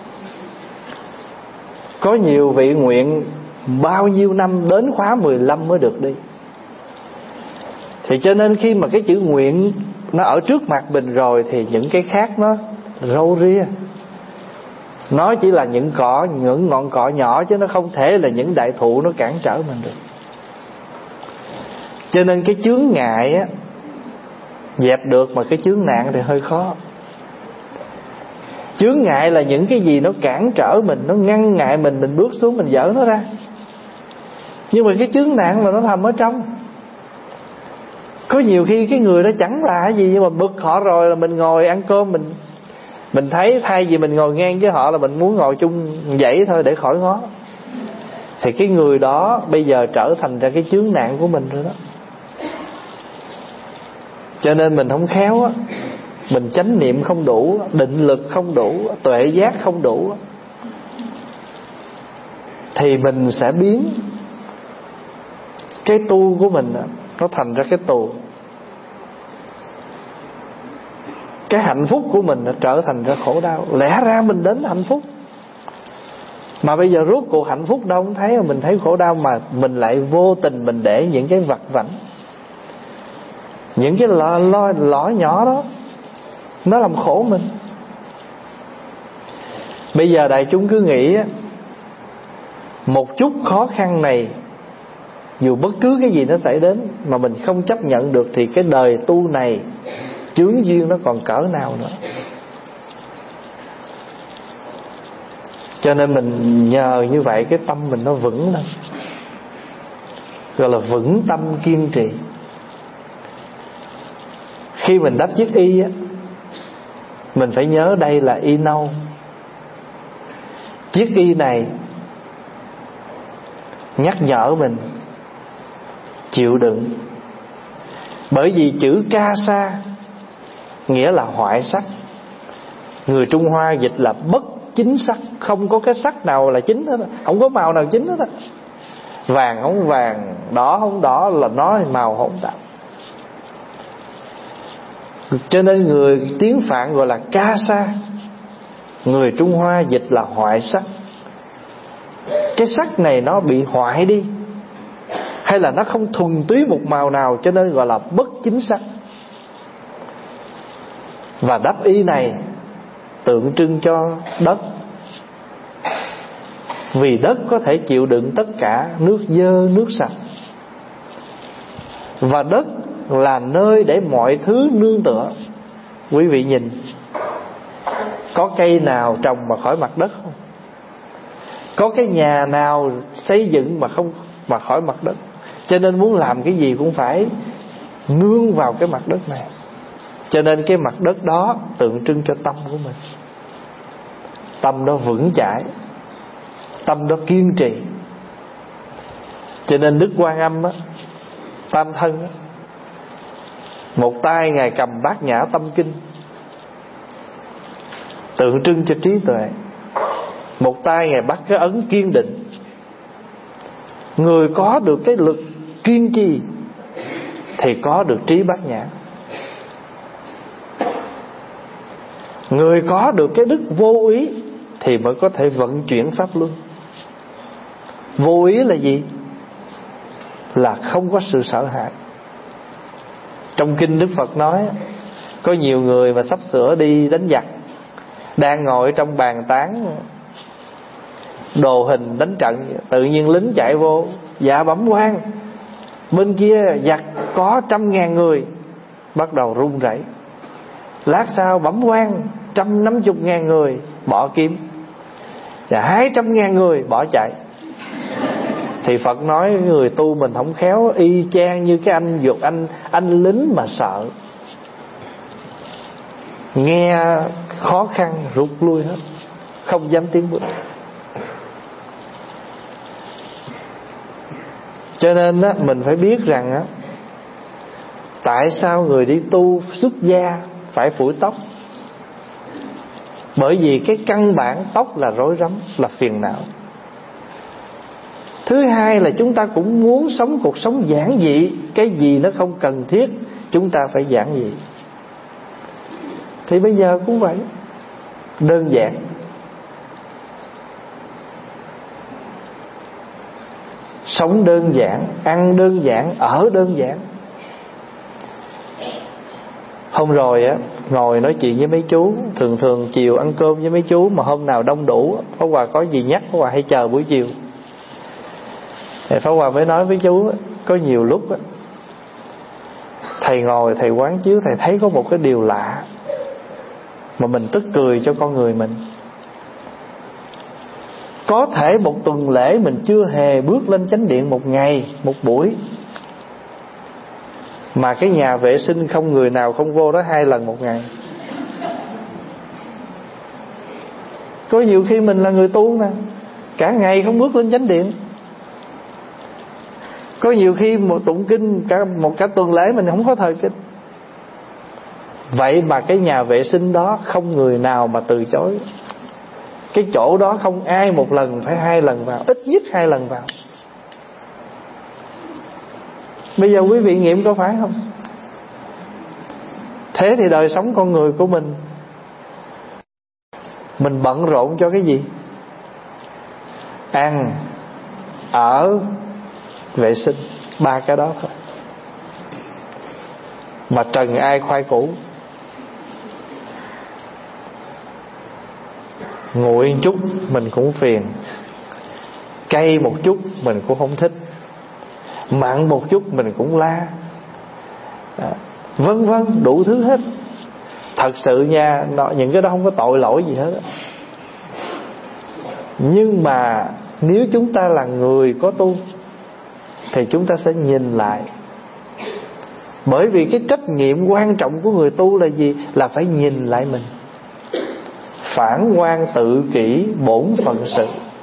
Có nhiều vị nguyện bao nhiêu năm đến khóa 15 mới được đi. Thì cho nên khi mà cái chữ nguyện nó ở trước mặt mình rồi thì những cái khác nó râu ria. Nó chỉ là những ngọn cỏ nhỏ chứ nó không thể là những đại thụ nó cản trở mình được. Cho nên cái chướng ngại á dẹp được, mà cái chướng nạn thì hơi khó. Chướng ngại là những cái gì nó cản trở mình, nó ngăn ngại mình bước xuống mình dỡ nó ra. Nhưng mà cái chướng nạn là nó nằm ở trong. Có nhiều khi cái người đó chẳng là cái gì, nhưng mà bực họ rồi là mình ngồi ăn cơm mình thấy thay vì mình ngồi ngang với họ là mình muốn ngồi chung dãy thôi để khỏi ngó. Thì cái người đó bây giờ trở thành ra cái chướng nạn của mình rồi đó. Cho nên mình không khéo á, mình chánh niệm không đủ, định lực không đủ, tuệ giác không đủ, thì mình sẽ biến cái tu của mình nó thành ra cái tù. Cái hạnh phúc của mình nó trở thành ra khổ đau. Lẽ ra mình đến hạnh phúc, mà bây giờ rốt cuộc hạnh phúc đâu không thấy, mà mình thấy khổ đau, mà mình lại vô tình mình để những cái vặt vãnh, Những cái lõ nhỏ đó nó làm khổ mình. Bây giờ đại chúng cứ nghĩ á, một chút khó khăn này, dù bất cứ cái gì nó xảy đến mà mình không chấp nhận được, thì cái đời tu này chướng duyên nó còn cỡ nào nữa. Cho nên mình nhờ như vậy cái tâm mình nó vững lên, gọi là vững tâm kiên trì. Khi mình đắp chiếc y á, mình phải nhớ đây là y nâu. Chiếc y này nhắc nhở mình chịu đựng. Bởi vì chữ ca sa nghĩa là hoại sắc. Người Trung Hoa dịch là bất chính sắc. Không có cái sắc nào là chính hết, không có màu nào chính hết. Vàng không vàng, đỏ không đỏ, là nó màu hỗn tạp. Cho nên người tiếng Phạn gọi là ca sa, người Trung Hoa dịch là hoại sắc. Cái sắc này nó bị hoại đi, hay là nó không thuần túy một màu nào, cho nên gọi là bất chính sắc. Và đắp y này tượng trưng cho đất, vì đất có thể chịu đựng tất cả nước dơ, nước sạch. Và đất là nơi để mọi thứ nương tựa. Quý vị nhìn, có cây nào trồng mà khỏi mặt đất không? Có cái nhà nào xây dựng mà khỏi mặt đất? Cho nên muốn làm cái gì cũng phải nương vào cái mặt đất này. Cho nên cái mặt đất đó tượng trưng cho tâm của mình. Tâm đó vững chãi, tâm đó kiên trì. Cho nên Đức Quan Âm á, Tam Thân á, một tay Ngài cầm Bát Nhã Tâm Kinh, tượng trưng cho trí tuệ. Một tay Ngài bắt cái ấn kiên định. Người có được cái lực kiên trì thì có được trí Bát Nhã. Người có được cái đức vô ý thì mới có thể vận chuyển pháp luân. Vô ý là gì? Là không có sự sợ hãi. Trong kinh Đức Phật nói, có nhiều người mà sắp sửa đi đánh giặc, đang ngồi trong bàn tán đồ hình đánh trận, tự nhiên lính chạy vô, dạ bẩm quan, bên kia giặc có 100.000 người. Bắt đầu run rẩy. Lát sau bẩm quan, 150.000 người, bỏ kiếm. Và 200.000 người bỏ chạy. Thì Phật nói người tu mình không khéo, y chang như cái anh dục anh lính mà sợ, nghe khó khăn rút lui hết, không dám tiến bước. Cho nên á, mình phải biết rằng á, tại sao người đi tu xuất gia phải phủi tóc? Bởi vì cái căn bản tóc là rối rắm, là phiền não. Thứ hai là chúng ta cũng muốn sống cuộc sống giản dị. Cái gì nó không cần thiết chúng ta phải giản dị. Thì bây giờ cũng vậy, đơn giản. Sống đơn giản, ăn đơn giản, ở đơn giản. Hôm rồi á, ngồi nói chuyện với mấy chú, thường chiều ăn cơm với mấy chú, mà hôm nào đông đủ, Pháp Hòa có gì nhắc Pháp Hòa hay chờ buổi chiều. Thì Pháp Hòa mới nói với chú, có nhiều lúc á, thầy ngồi thầy quán chiếu, thầy thấy có một cái điều lạ mà mình tức cười cho con người mình. Có thể một tuần lễ mình chưa hề bước lên chánh điện một ngày, một buổi, mà cái nhà vệ sinh không người nào không vô đó 2 lần một ngày. Có nhiều khi mình là người tu nè, cả ngày không bước lên chánh điện. Có nhiều khi một tụng kinh cả tuần lễ mình không có thời kinh. Vậy mà cái nhà vệ sinh đó không người nào mà từ chối. Cái chỗ đó không ai một lần, phải 2 lần vào, ít nhất 2 lần vào. Bây giờ quý vị nghiệm có phải không? Thế thì đời sống con người của mình bận rộn cho cái gì? Ăn, ở, vệ sinh, 3 cái đó thôi. Mà trần ai khoai củ. Nguội chút mình cũng phiền, cay một chút mình cũng không thích, mặn một chút mình cũng la, vân vân, đủ thứ hết. Thật sự nha, những cái đó không có tội lỗi gì hết. Nhưng mà nếu chúng ta là người có tu thì chúng ta sẽ nhìn lại. Bởi vì cái trách nhiệm quan trọng của người tu là gì? Là phải nhìn lại mình, phản quan tự kỷ, bổn phận sự.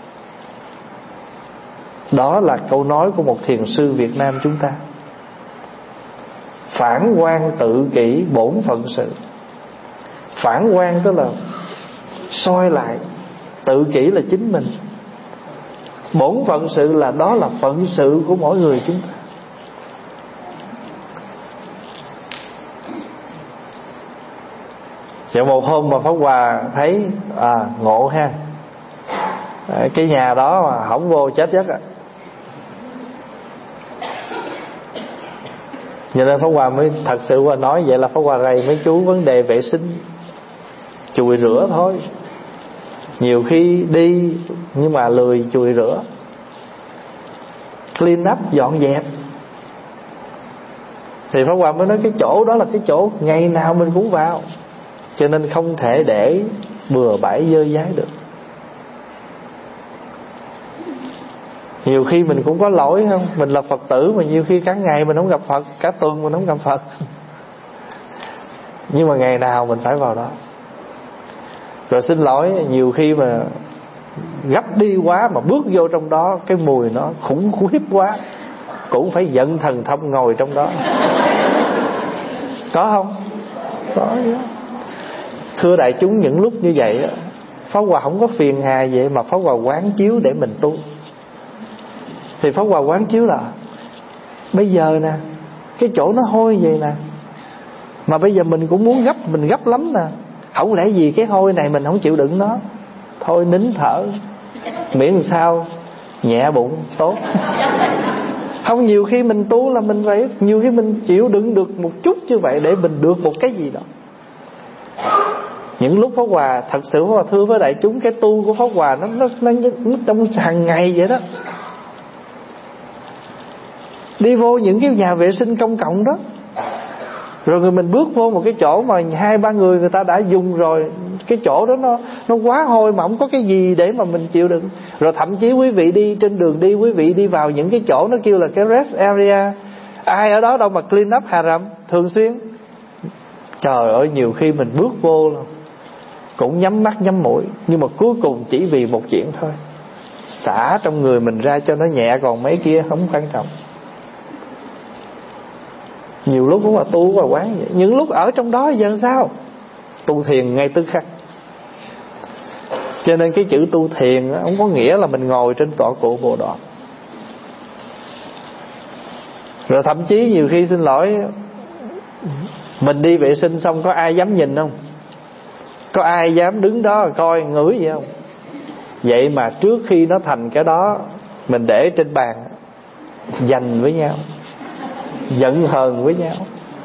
Đó là câu nói của một thiền sư Việt Nam chúng ta. Phản quan tự kỷ, bổn phận sự. Phản quan tức là soi lại, tự kỷ là chính mình, bổn phận sự là đó là phận sự của mỗi người chúng ta. Vậy một hôm mà Pháp Hòa thấy ngộ ha, cái nhà đó mà hỏng vô chết giấc à. Cho nên Pháp Hòa mới thật sự qua nói vậy là Pháp Hòa rầy mấy chú vấn đề vệ sinh, chùi rửa thôi. Nhiều khi đi nhưng mà lười chùi rửa, clean up, dọn dẹp. Thì Pháp Hòa mới nói cái chỗ đó là cái chỗ ngày nào mình cũng vào, cho nên không thể để bừa bãi dơ dái được. Nhiều khi mình cũng có lỗi không? Mình là Phật tử mà nhiều khi cả ngày mình không gặp Phật, cả tuần mình không gặp Phật. Nhưng mà ngày nào mình phải vào đó. Rồi xin lỗi, nhiều khi mà gấp đi quá mà bước vô trong đó, cái mùi nó khủng khiếp quá, cũng phải giận thần thông ngồi trong đó. Có không? Có. Thưa đại chúng, những lúc như vậy Pháp Hòa không có phiền hà vậy, mà Pháp Hòa quán chiếu để mình tu. Thì Pháp Hòa quán chiếu là bây giờ nè, cái chỗ nó hôi vậy nè, mà bây giờ mình cũng muốn gấp, mình gấp lắm nè. Không lẽ gì cái hôi này mình không chịu đựng nó, thôi nín thở, miễn làm sao nhẹ bụng tốt. Không, nhiều khi mình tu là mình phải, nhiều khi mình chịu đựng được một chút như vậy để mình được một cái gì đó. Những lúc Pháp Hòa thật sự Pháp Hòa thưa với đại chúng, cái tu của Pháp Hòa nó trong hàng ngày vậy đó. Đi vô những cái nhà vệ sinh công cộng đó, rồi người mình bước vô một cái chỗ mà 2-3 người ta đã dùng rồi, cái chỗ đó nó quá hôi mà không có cái gì để mà mình chịu đựng. Rồi thậm chí quý vị đi trên đường đi, quý vị đi vào những cái chỗ nó kêu là cái rest area, ai ở đó đâu mà clean up hà rầm thường xuyên. Trời ơi, nhiều khi mình bước vô cũng nhắm mắt nhắm mũi, nhưng mà cuối cùng chỉ vì một chuyện thôi, xả trong người mình ra cho nó nhẹ, còn mấy kia không quan trọng. Nhiều lúc cũng là tu và quán vậy. Những lúc ở trong đó giờ sao? Tu thiền ngay tức khắc. Cho nên cái chữ tu thiền không có nghĩa là mình ngồi trên tọa cụ Bồ Đoàn. Rồi thậm chí nhiều khi xin lỗi, mình đi vệ sinh xong có ai dám nhìn không? Có ai dám đứng đó coi ngửi gì không? Vậy mà trước khi nó thành cái đó, mình để trên bàn, giành với nhau, giận hờn với nhau.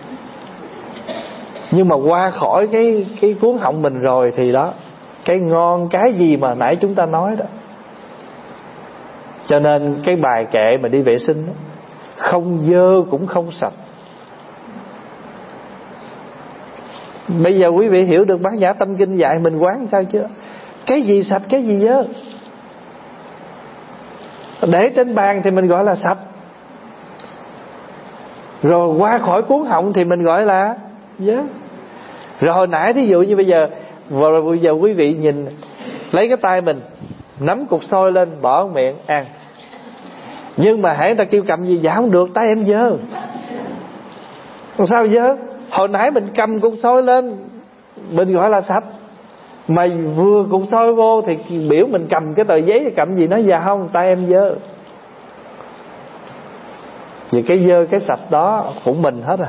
Nhưng mà qua khỏi cái cuốn họng mình rồi thì đó, cái ngon cái gì mà nãy chúng ta nói đó. Cho nên cái bài kệ mà đi vệ sinh đó, không dơ cũng không sạch. Bây giờ quý vị hiểu được Bát Nhã Tâm Kinh dạy mình quán sao chưa? Cái gì sạch, cái gì dơ. Để trên bàn thì mình gọi là sạch, rồi qua khỏi cuốn họng thì mình gọi là dơ. Rồi hồi nãy thí dụ như bây giờ quý vị nhìn, lấy cái tay mình nắm cục xôi lên bỏ vào miệng ăn, nhưng mà hãy người ta kêu cầm gì, dạ không được, tay em dơ. Còn sao dơ? Hồi nãy mình cầm cục xôi lên mình gọi là sạch, mà vừa cục xôi vô thì biểu mình cầm cái tờ giấy thì cầm gì, nói dạ không, tay em dơ. Vì cái dơ cái sạch đó cũng mình hết à.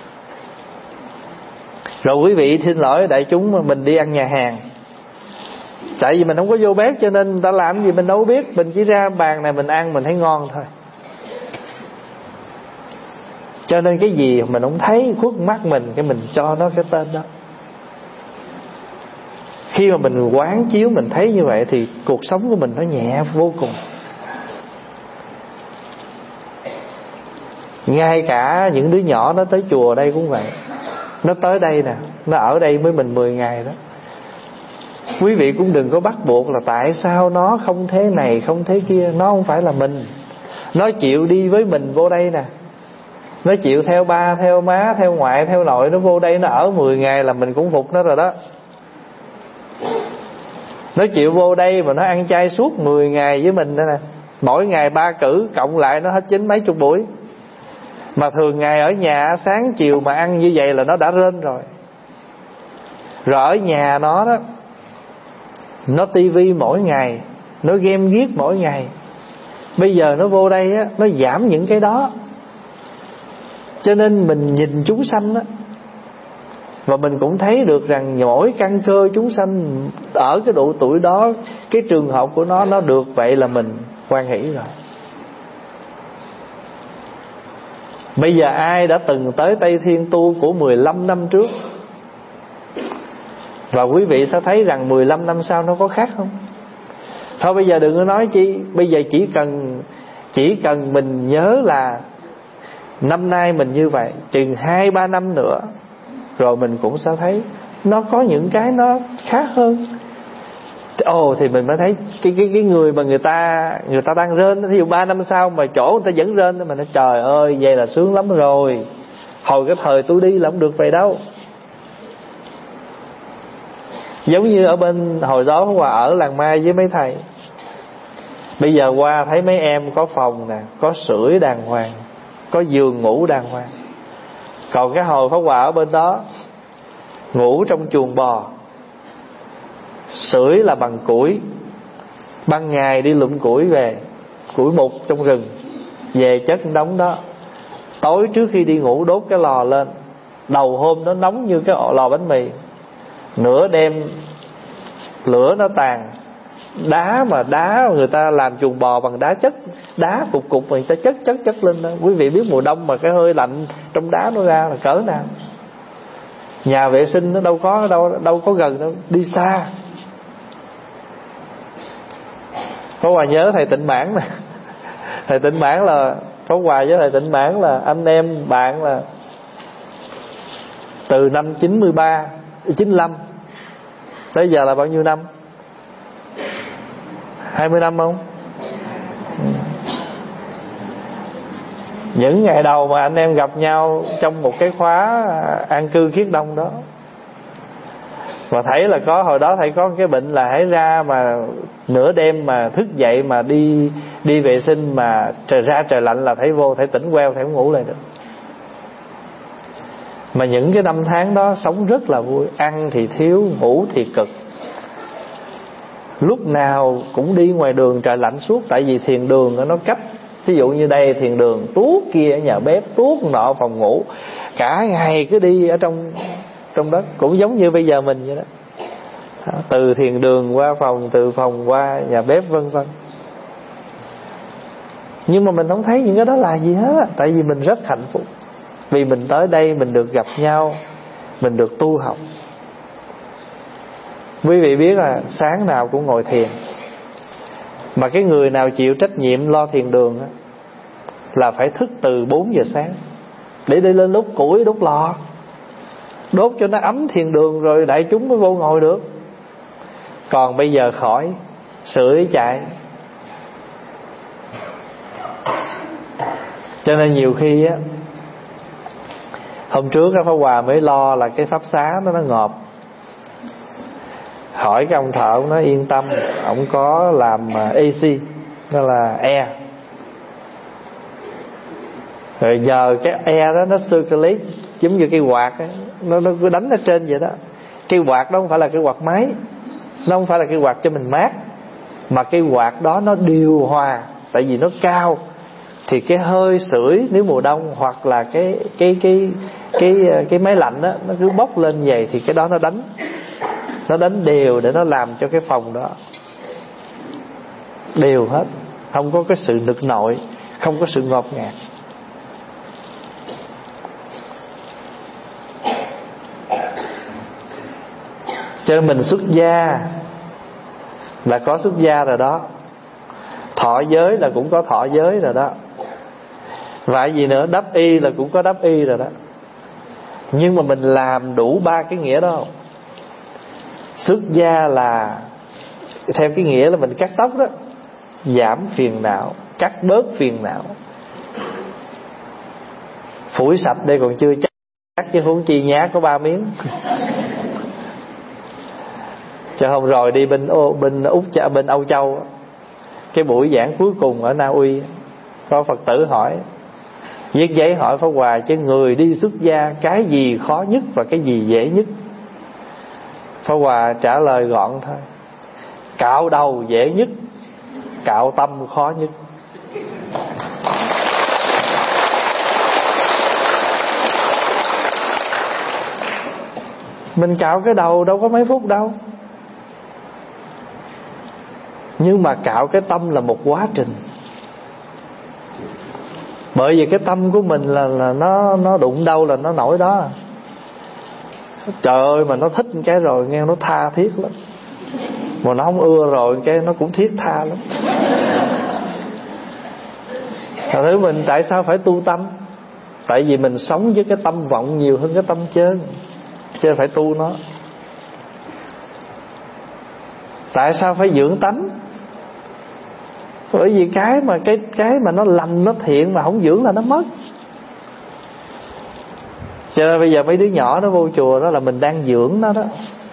Rồi quý vị xin lỗi đại chúng, mình đi ăn nhà hàng, tại vì mình không có vô bếp cho nên người ta làm gì mình đâu biết, mình chỉ ra bàn này mình ăn mình thấy ngon thôi. Cho nên cái gì mình không thấy khuất mắt mình, cái mình cho nó cái tên đó. Khi mà mình quán chiếu, mình thấy như vậy thì cuộc sống của mình nó nhẹ vô cùng. Ngay cả những đứa nhỏ nó tới chùa đây cũng vậy. Nó tới đây nè, nó ở đây với mình 10 ngày đó. Quý vị cũng đừng có bắt buộc là tại sao nó không thế này không thế kia. Nó không phải là mình. Nó chịu đi với mình vô đây nè, nó chịu theo ba, theo má, theo ngoại, theo nội, nó vô đây nó ở 10 ngày là mình cũng phục nó rồi đó. Nó chịu vô đây mà nó ăn chay suốt 10 ngày với mình đó nè. Mỗi ngày 3 cử cộng lại nó hết 90 mấy buổi. Mà thường ngày ở nhà sáng chiều mà ăn như vậy là nó đã rên rồi. Rồi ở nhà nó đó, nó tivi mỗi ngày, nó game ghiết mỗi ngày. Bây giờ nó vô đây á, nó giảm những cái đó. Cho nên mình nhìn chúng sanh á, và mình cũng thấy được rằng mỗi căn cơ chúng sanh ở cái độ tuổi đó, cái trường hợp của nó được vậy là mình hoan hỷ rồi. Bây giờ ai đã từng tới Tây Thiên tu của 15 năm trước, và quý vị sẽ thấy rằng 15 năm sau nó có khác không? Thôi bây giờ đừng có nói chi. Bây giờ chỉ cần mình nhớ là năm nay mình như vậy, chừng 2-3 năm nữa rồi mình cũng sẽ thấy nó có những cái nó khác hơn. Ồ, thì mình mới thấy cái người mà người ta đang rên, thí dụ 3 năm sau mà chỗ người ta vẫn rên, mà nó trời ơi vậy là sướng lắm rồi. Hồi cái thời tôi đi là không được vậy đâu. Giống như ở bên hồi đó Hòa ở làng Mai với mấy thầy, bây giờ qua thấy mấy em có phòng nè, có sưởi đàng hoàng, có giường ngủ đàng hoàng. Còn cái hồi Pháp Hòa ở bên đó, ngủ trong chuồng bò, sưởi là bằng củi, ban ngày đi lụm củi về, củi mục trong rừng, về chất đống đó. Tối trước khi đi ngủ đốt cái lò lên, đầu hôm nó nóng như cái lò bánh mì, nửa đêm lửa nó tàn. Đá người ta làm chuồng bò bằng đá chất, đá cục mà người ta chất lên đó. Quý vị biết mùa đông mà cái hơi lạnh trong đá nó ra là cỡ nào. Nhà vệ sinh nó đâu có gần đâu, đi xa. Pháp Hòa nhớ thầy Tịnh Mãn nè. Thầy Tịnh Mãn là Pháp Hòa với thầy Tịnh Mãn là anh em bạn, là từ năm 95 tới giờ là bao nhiêu năm? 20 năm không? Những ngày đầu mà anh em gặp nhau trong một cái khóa an cư Khiết Đông đó, mà thấy là có hồi đó thầy có cái bệnh là hãy ra mà nửa đêm mà thức dậy mà đi vệ sinh mà trời lạnh là thấy vô, thầy tỉnh queo, thầy không ngủ lại được. Mà những cái năm tháng đó sống rất là vui, ăn thì thiếu, ngủ thì cực. Lúc nào cũng đi ngoài đường trời lạnh suốt. Tại vì thiền đường nó cách, ví dụ như đây thiền đường, tuốt kia ở nhà bếp, tuốt nọ phòng ngủ, cả ngày cứ đi ở trong đó. Cũng giống như bây giờ mình vậy đó, từ thiền đường qua phòng, từ phòng qua nhà bếp, vân vân. Nhưng mà mình không thấy những cái đó là gì hết. Tại vì mình rất hạnh phúc, vì mình tới đây mình được gặp nhau, mình được tu học. Quý vị biết là sáng nào cũng ngồi thiền, mà cái người nào chịu trách nhiệm lo thiền đường á, là phải thức từ 4 giờ sáng để đi lên đốt củi, đốt lò, đốt cho nó ấm thiền đường, rồi đại chúng mới vô ngồi được. Còn bây giờ khỏi, sưởi chạy. Cho nên nhiều khi á, hôm trước Pháp Hòa mới lo là cái pháp xá nó ngộp. Hỏi cái ông thợ, ông nói yên tâm, ông có làm AC, đó là air. Rồi nhờ cái air đó nó circulate, giống như cái quạt ấy, nó cứ đánh ở trên vậy đó. Cái quạt đó không phải là cái quạt máy, nó không phải là cái quạt cho mình mát, mà cái quạt đó nó điều hòa. Tại vì nó cao thì cái hơi sưởi nếu mùa đông, hoặc là cái máy lạnh đó, nó cứ bốc lên vậy, thì cái đó nó đánh đều để nó làm cho cái phòng đó đều hết, không có cái sự nực nội, không có sự ngột ngạt. Cho nên mình xuất gia là có xuất gia rồi đó, thọ giới là cũng có thọ giới rồi đó, và gì nữa, đắp y là cũng có đắp y rồi đó. Nhưng mà mình làm đủ ba cái nghĩa đó không? Xuất gia là theo cái nghĩa là mình cắt tóc đó, giảm phiền não, cắt bớt phiền não. Phủi sạch đây còn chưa chắc chứ huống chi nhát có 3 miếng. Chứ hôm rồi đi bên Âu Châu, cái buổi giảng cuối cùng ở Na Uy, có Phật tử hỏi, viết giấy hỏi Pháp Hòa chứ người đi xuất gia cái gì khó nhất và cái gì dễ nhất? Pháp Hòa trả lời gọn thôi: cạo đầu dễ nhất, cạo tâm khó nhất. Mình cạo cái đầu đâu có mấy phút đâu, nhưng mà cạo cái tâm là một quá trình. Bởi vì cái tâm của mình là nó đụng đâu là nó nổi đó. Trời ơi, mà nó thích cái rồi nghe nó tha thiết lắm, mà nó không ưa rồi cái nó cũng thiết tha lắm. Thật thứ mình tại sao phải tu tâm? Tại vì mình sống với cái tâm vọng nhiều hơn cái tâm chơn, chứ phải tu nó. Tại sao phải dưỡng tánh? Bởi vì cái mà nó lành, nó thiện mà không dưỡng là nó mất. Cho nên bây giờ mấy đứa nhỏ nó vô chùa đó là mình đang dưỡng nó đó.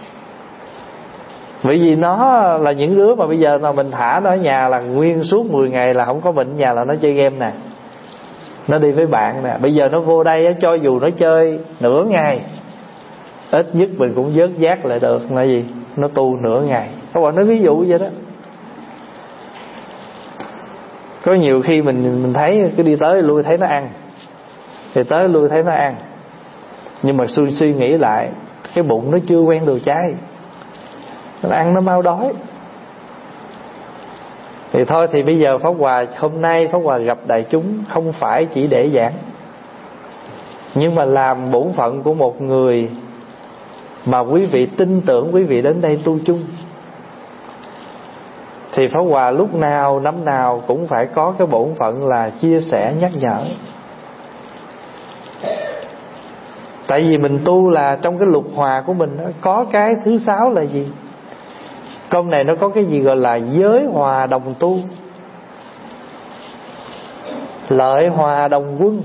Bởi vì nó là những đứa mà bây giờ mà mình thả nó ở nhà là nguyên suốt 10 ngày là không có mình ở nhà là nó chơi game nè, nó đi với bạn nè. Bây giờ nó vô đây cho dù nó chơi nửa ngày, ít nhất mình cũng vớt vát lại được là gì? Nó tu nửa ngày. Các bạn nói ví dụ vậy đó. Có nhiều khi mình thấy cái đi tới lui thấy nó ăn, thì tới lui thấy nó ăn, nhưng mà suy nghĩ lại, cái bụng nó chưa quen đồ chay, nó ăn nó mau đói. Thì thôi thì bây giờ Pháp Hòa hôm nay Pháp Hòa gặp đại chúng không phải chỉ để giảng, nhưng mà làm bổn phận của một người mà quý vị tin tưởng quý vị đến đây tu chung. Thì Pháp Hòa lúc nào năm nào cũng phải có cái bổn phận là chia sẻ nhắc nhở. Tại vì mình tu là trong cái lục hòa của mình có cái thứ 6 là gì? Công này nó có cái gì gọi là giới hòa đồng tu, lợi hòa đồng quân.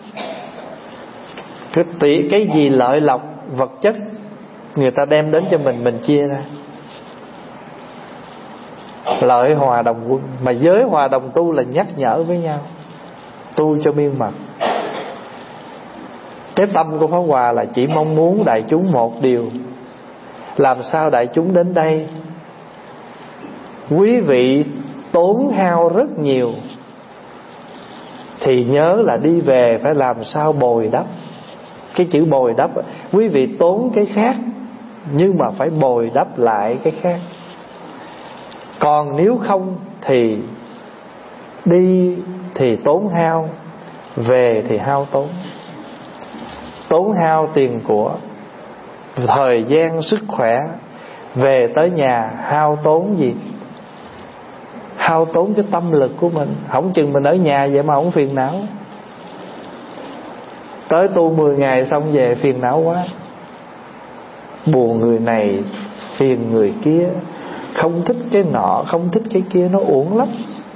Cái gì lợi lộc vật chất người ta đem đến cho mình chia ra, lợi hòa đồng quân. Mà giới hòa đồng tu là nhắc nhở với nhau, tu cho miên mật. Cái tâm của Pháp Hòa là chỉ mong muốn đại chúng một điều: làm sao đại chúng đến đây, quý vị tốn hao rất nhiều, thì nhớ là đi về phải làm sao bồi đắp. Cái chữ bồi đắp, quý vị tốn cái khác nhưng mà phải bồi đắp lại cái khác. Còn nếu không thì đi thì tốn hao, về thì hao tốn. Tốn hao tiền của, thời gian, sức khỏe. Về tới nhà hao tốn gì? Hao tốn cái tâm lực của mình. Không chừng mình ở nhà vậy mà không phiền não, tới tu 10 ngày xong về phiền não quá, buồn người này, phiền người kia, không thích cái nọ, không thích cái kia, nó uổng lắm.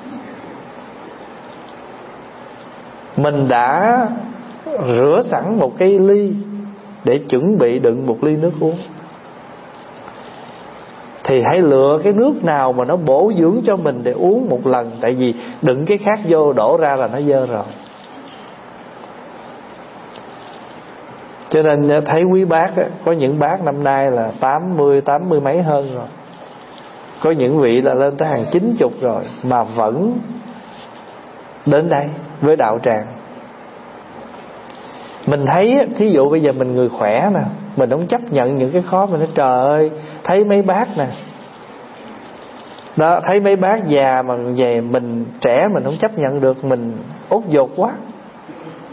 Mình đã rửa sẵn một cái ly để chuẩn bị đựng một ly nước uống, thì hãy lựa cái nước nào mà nó bổ dưỡng cho mình để uống một lần. Tại vì đựng cái khác vô đổ ra là nó dơ rồi. Cho nên thấy quý bác có những bác năm nay là 80 mấy hơn rồi, có những vị là lên tới hàng 90 rồi mà vẫn đến đây với đạo tràng. Mình thấy thí dụ bây giờ mình người khỏe nè, mình không chấp nhận những cái khó. Mình nói trời ơi, thấy mấy bác nè đó, thấy mấy bác già mà về mình trẻ mình không chấp nhận được, mình ốt dột quá.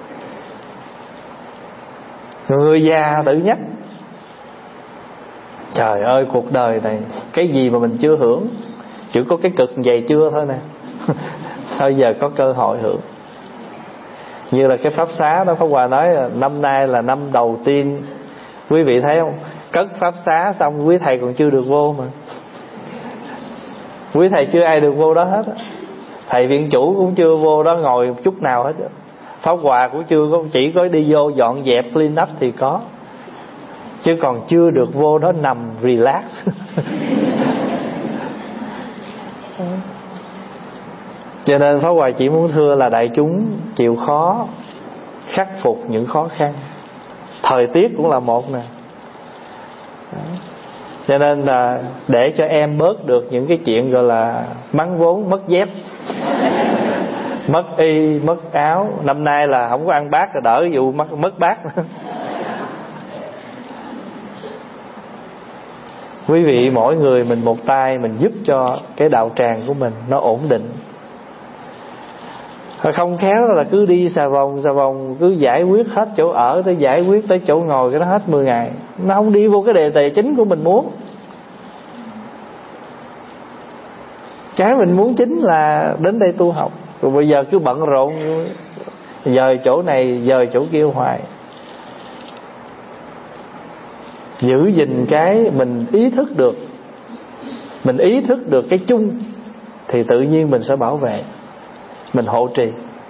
Người già tự nhắc, Trời ơi, cuộc đời này cái gì mà mình chưa hưởng, chỉ có cái cực vậy chưa thôi nè. Bây giờ có cơ hội hưởng. Như là cái pháp xá đó, Pháp Hòa nói là năm nay là năm đầu tiên. Quý vị thấy không, cất pháp xá xong quý thầy còn chưa được vô mà. Quý thầy chưa ai được vô đó hết. Thầy viện chủ cũng chưa vô đó ngồi một chút nào hết. Pháp Hòa cũng chưa có, chỉ có đi vô dọn dẹp clean up thì có, chứ còn chưa được vô đó nằm relax. Cho nên Pháp Hòa chỉ muốn thưa là đại chúng chịu khó, khắc phục những khó khăn. Thời tiết cũng là một nè. Cho nên là để cho em bớt được những cái chuyện gọi là mắng vốn mất dép, mất y, mất áo. Năm nay là không có ăn bát là đỡ vụ mất bát nữa. Quý vị mỗi người mình một tay, mình giúp cho cái đạo tràng của mình nó ổn định. Không khéo là cứ đi xà vòng cứ giải quyết hết chỗ ở tới giải quyết tới chỗ ngồi, cái nó hết 10 ngày. Nó không đi vô cái đề tài chính của mình muốn. Cái mình muốn chính là đến đây tu học, rồi bây giờ cứ bận rộn, dời chỗ này dời chỗ kia hoài. Giữ gìn cái mình ý thức được, mình ý thức được cái chung thì tự nhiên mình sẽ bảo vệ, mình hộ trì.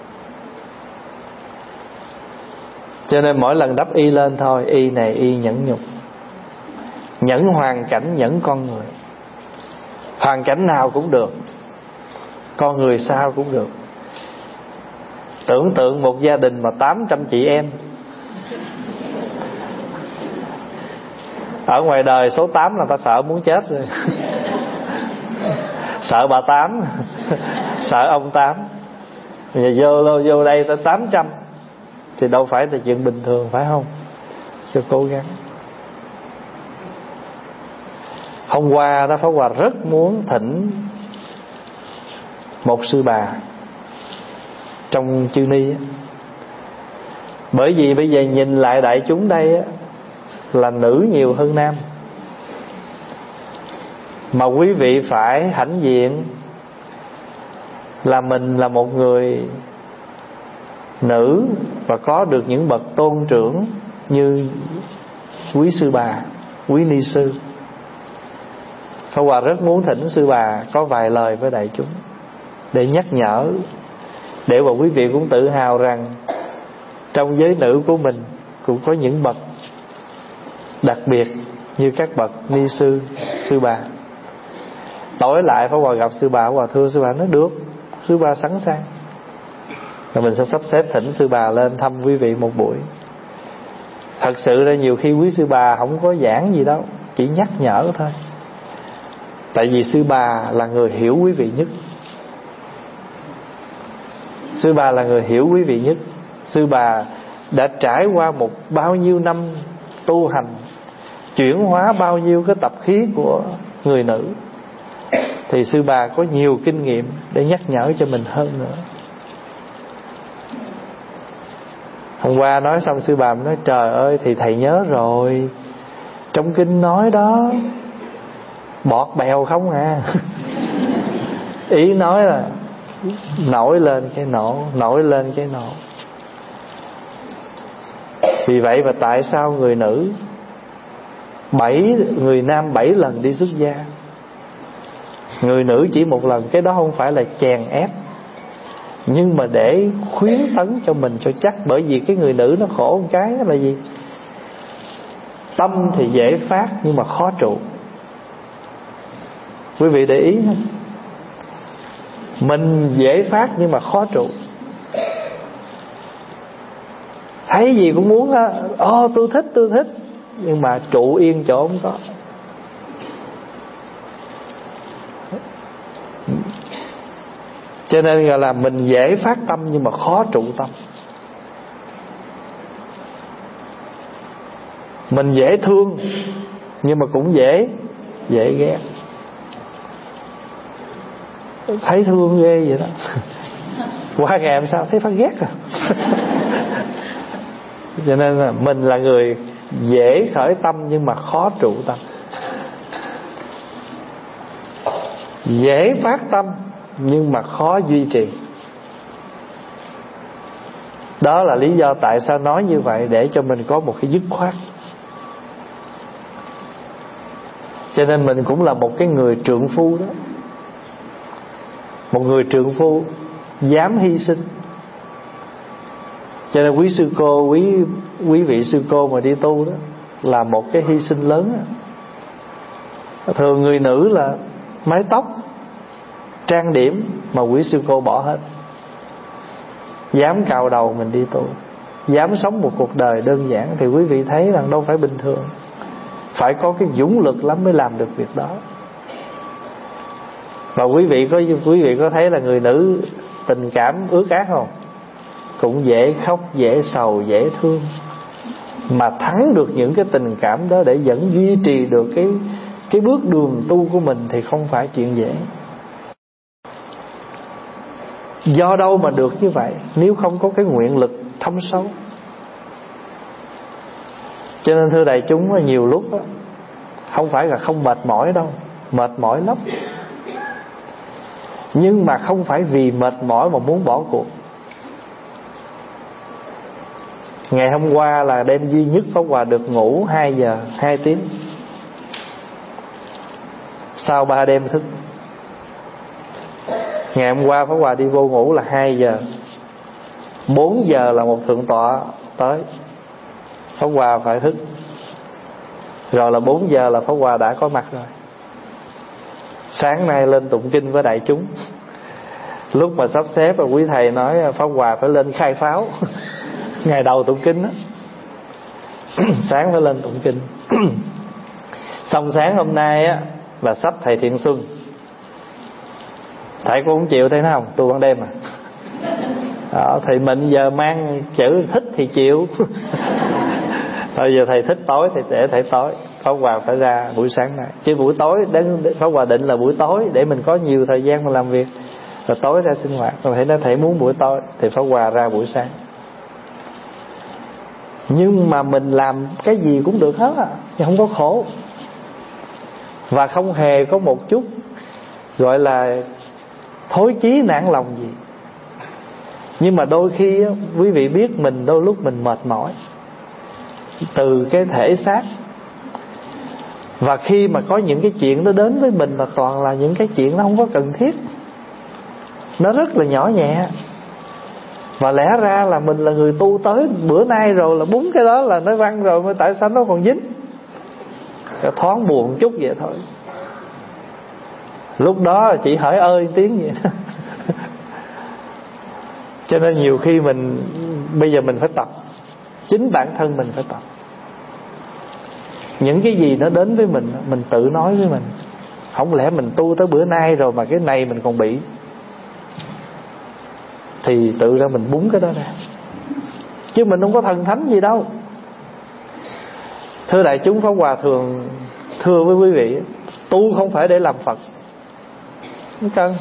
Cho nên mỗi lần đắp y lên thôi, y này y nhẫn nhục, nhẫn hoàn cảnh, nhẫn con người. Hoàn cảnh nào cũng được, con người sao cũng được. Tưởng tượng một gia đình mà 800 chị em. Ở ngoài đời số 8 là ta sợ muốn chết rồi. Sợ bà 8, sợ ông 8. Giờ vô đây tới 800 thì đâu phải là chuyện bình thường, phải không? Cho cố gắng. Hôm qua đó Pháp Hòa rất muốn thỉnh một sư bà trong Chư Ni á. Bởi vì bây giờ nhìn lại đại chúng đây á, là nữ nhiều hơn nam. Mà quý vị phải hãnh diện là mình là một người nữ và có được những bậc tôn trưởng như quý sư bà, quý ni sư. Pháp Hòa rất muốn thỉnh sư bà có vài lời với đại chúng để nhắc nhở, để mà quý vị cũng tự hào rằng trong giới nữ của mình cũng có những bậc đặc biệt như các bậc ni sư, sư bà. Tối lại Pháp Hòa gặp sư bà, Pháp Hòa thưa sư bà, nói được, sư bà sẵn sàng. Rồi mình sẽ sắp xếp thỉnh sư bà lên thăm quý vị một buổi. Thật sự là nhiều khi quý sư bà không có giảng gì đâu, chỉ nhắc nhở thôi. Tại vì sư bà là người hiểu quý vị nhất. Sư bà là người hiểu quý vị nhất. Sư bà đã trải qua bao nhiêu năm tu hành, chuyển hóa bao nhiêu cái tập khí của người nữ, thì sư bà có nhiều kinh nghiệm để nhắc nhở cho mình hơn nữa. Hôm qua nói xong sư bà nói trời ơi thì thầy nhớ rồi, trong kinh nói đó, bọt bèo không à. Ý nói là nổi lên cái nổ, nổi lên cái nổ. Vì vậy mà tại sao người nữ người nam 7 lần đi xuất gia, người nữ chỉ một lần? Cái đó không phải là chèn ép, nhưng mà để khuyến tấn cho mình cho chắc. Bởi vì cái người nữ nó khổ một cái là gì? Tâm thì dễ phát nhưng mà khó trụ. Quý vị để ý không? Mình dễ phát nhưng mà khó trụ. Thấy gì cũng muốn á, tôi thích, nhưng mà trụ yên chỗ không có. Cho nên gọi là mình dễ phát tâm nhưng mà khó trụ tâm. Mình dễ thương nhưng mà cũng dễ ghét. Thấy thương ghê vậy đó. Qua ngày hôm sau thấy phát ghét à. Cho nên là mình là người dễ khởi tâm nhưng mà khó trụ tâm. dễ phát tâm nhưng mà khó duy trì. Đó là lý do tại sao nói như vậy, để cho mình có một cái dứt khoát. Cho nên mình cũng là một cái người trượng phu đó. Một người trượng phu dám hy sinh. Cho nên quý sư cô, quý vị sư cô mà đi tu đó là một cái hy sinh lớn đó. Thường người nữ là mái tóc, trang điểm, mà quý sư cô bỏ hết. Dám cạo đầu mình đi tu, dám sống một cuộc đời đơn giản, thì quý vị thấy rằng đâu phải bình thường. Phải có cái dũng lực lắm mới làm được việc đó. Và quý vị có thấy là người nữ tình cảm ướt át không? Cũng dễ khóc, dễ sầu, dễ thương. Mà thắng được những cái tình cảm đó để vẫn duy trì được cái bước đường tu của mình thì không phải chuyện dễ. Do đâu mà được như vậy nếu không có cái nguyện lực thâm sâu? Cho nên thưa đại chúng, nhiều lúc đó, không phải là không mệt mỏi đâu, mệt mỏi lắm. Nhưng mà không phải vì mệt mỏi mà muốn bỏ cuộc. Ngày hôm qua là đêm duy nhất Pháp Hòa được ngủ 2 giờ 2 tiếng. Sau 3 đêm thức. Ngày hôm qua Pháp Hòa đi vô ngủ là 2 giờ. 4 giờ là một thượng tọa tới, Pháp Hòa phải thức. Rồi là 4 giờ là Pháp Hòa đã có mặt rồi. Sáng nay lên tụng kinh với đại chúng. Lúc mà sắp xếp và quý thầy nói Pháp Hòa phải lên khai pháo ngày đầu tụng kinh đó. Sáng phải lên tụng kinh. Xong sáng hôm nay á là sách thầy Thiện Xuân. Thầy cũng không chịu, thấy không? Tu ban đêm đó, thì mình giờ mang chữ thích thì chịu. Thôi giờ thầy thích tối thì để thầy tối. Pháp Hòa phải ra buổi sáng này. Chứ buổi tối Pháp Hòa định là buổi tối để mình có nhiều thời gian mà làm việc, rồi tối ra sinh hoạt. Rồi thầy muốn buổi tối thì Pháp Hòa ra buổi sáng. Nhưng mà mình làm cái gì cũng được hết không có khổ. Và không hề có một chút gọi là thối chí nản lòng gì. Nhưng mà đôi khi quý vị biết mình đôi lúc mình mệt mỏi từ cái thể xác. Và khi mà có những cái chuyện nó đến với mình là toàn là những cái chuyện nó không có cần thiết, nó rất là nhỏ nhẹ. Và lẽ ra là mình là người tu tới bữa nay rồi, là 4 cái đó là nó văng rồi, mà tại sao nó còn dính? Thoáng buồn chút vậy thôi. Lúc đó chỉ hỏi ơi tiếng vậy đó. Cho nên nhiều khi mình bây giờ mình phải tập. Chính bản thân mình phải tập. Những cái gì nó đến với mình tự nói với mình. Không lẽ mình tu tới bữa nay rồi mà cái này mình còn bị, thì tự ra mình búng cái đó ra. Chứ mình không có thần thánh gì đâu. Thưa đại chúng, Pháp Hòa thường thưa với quý vị, tu không phải để làm Phật. Không cần.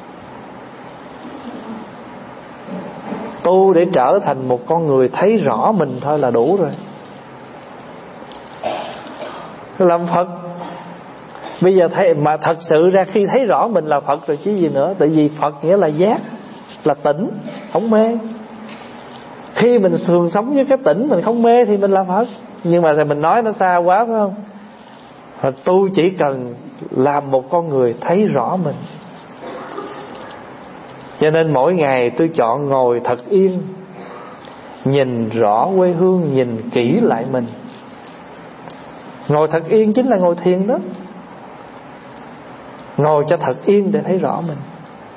Tu để trở thành một con người thấy rõ mình thôi là đủ rồi. Làm Phật bây giờ thấy, mà thật sự ra khi thấy rõ mình là Phật rồi chứ gì nữa. Tại vì Phật nghĩa là giác, là tỉnh, không mê. Khi mình thường sống với cái tỉnh, mình không mê thì mình là Phật. Nhưng mà thì mình nói nó xa quá phải không? Và tu chỉ cần làm một con người thấy rõ mình. Cho nên mỗi ngày tôi chọn ngồi thật yên, nhìn rõ quê hương, nhìn kỹ lại mình. Ngồi thật yên chính là ngồi thiền đó. Ngồi cho thật yên để thấy rõ mình.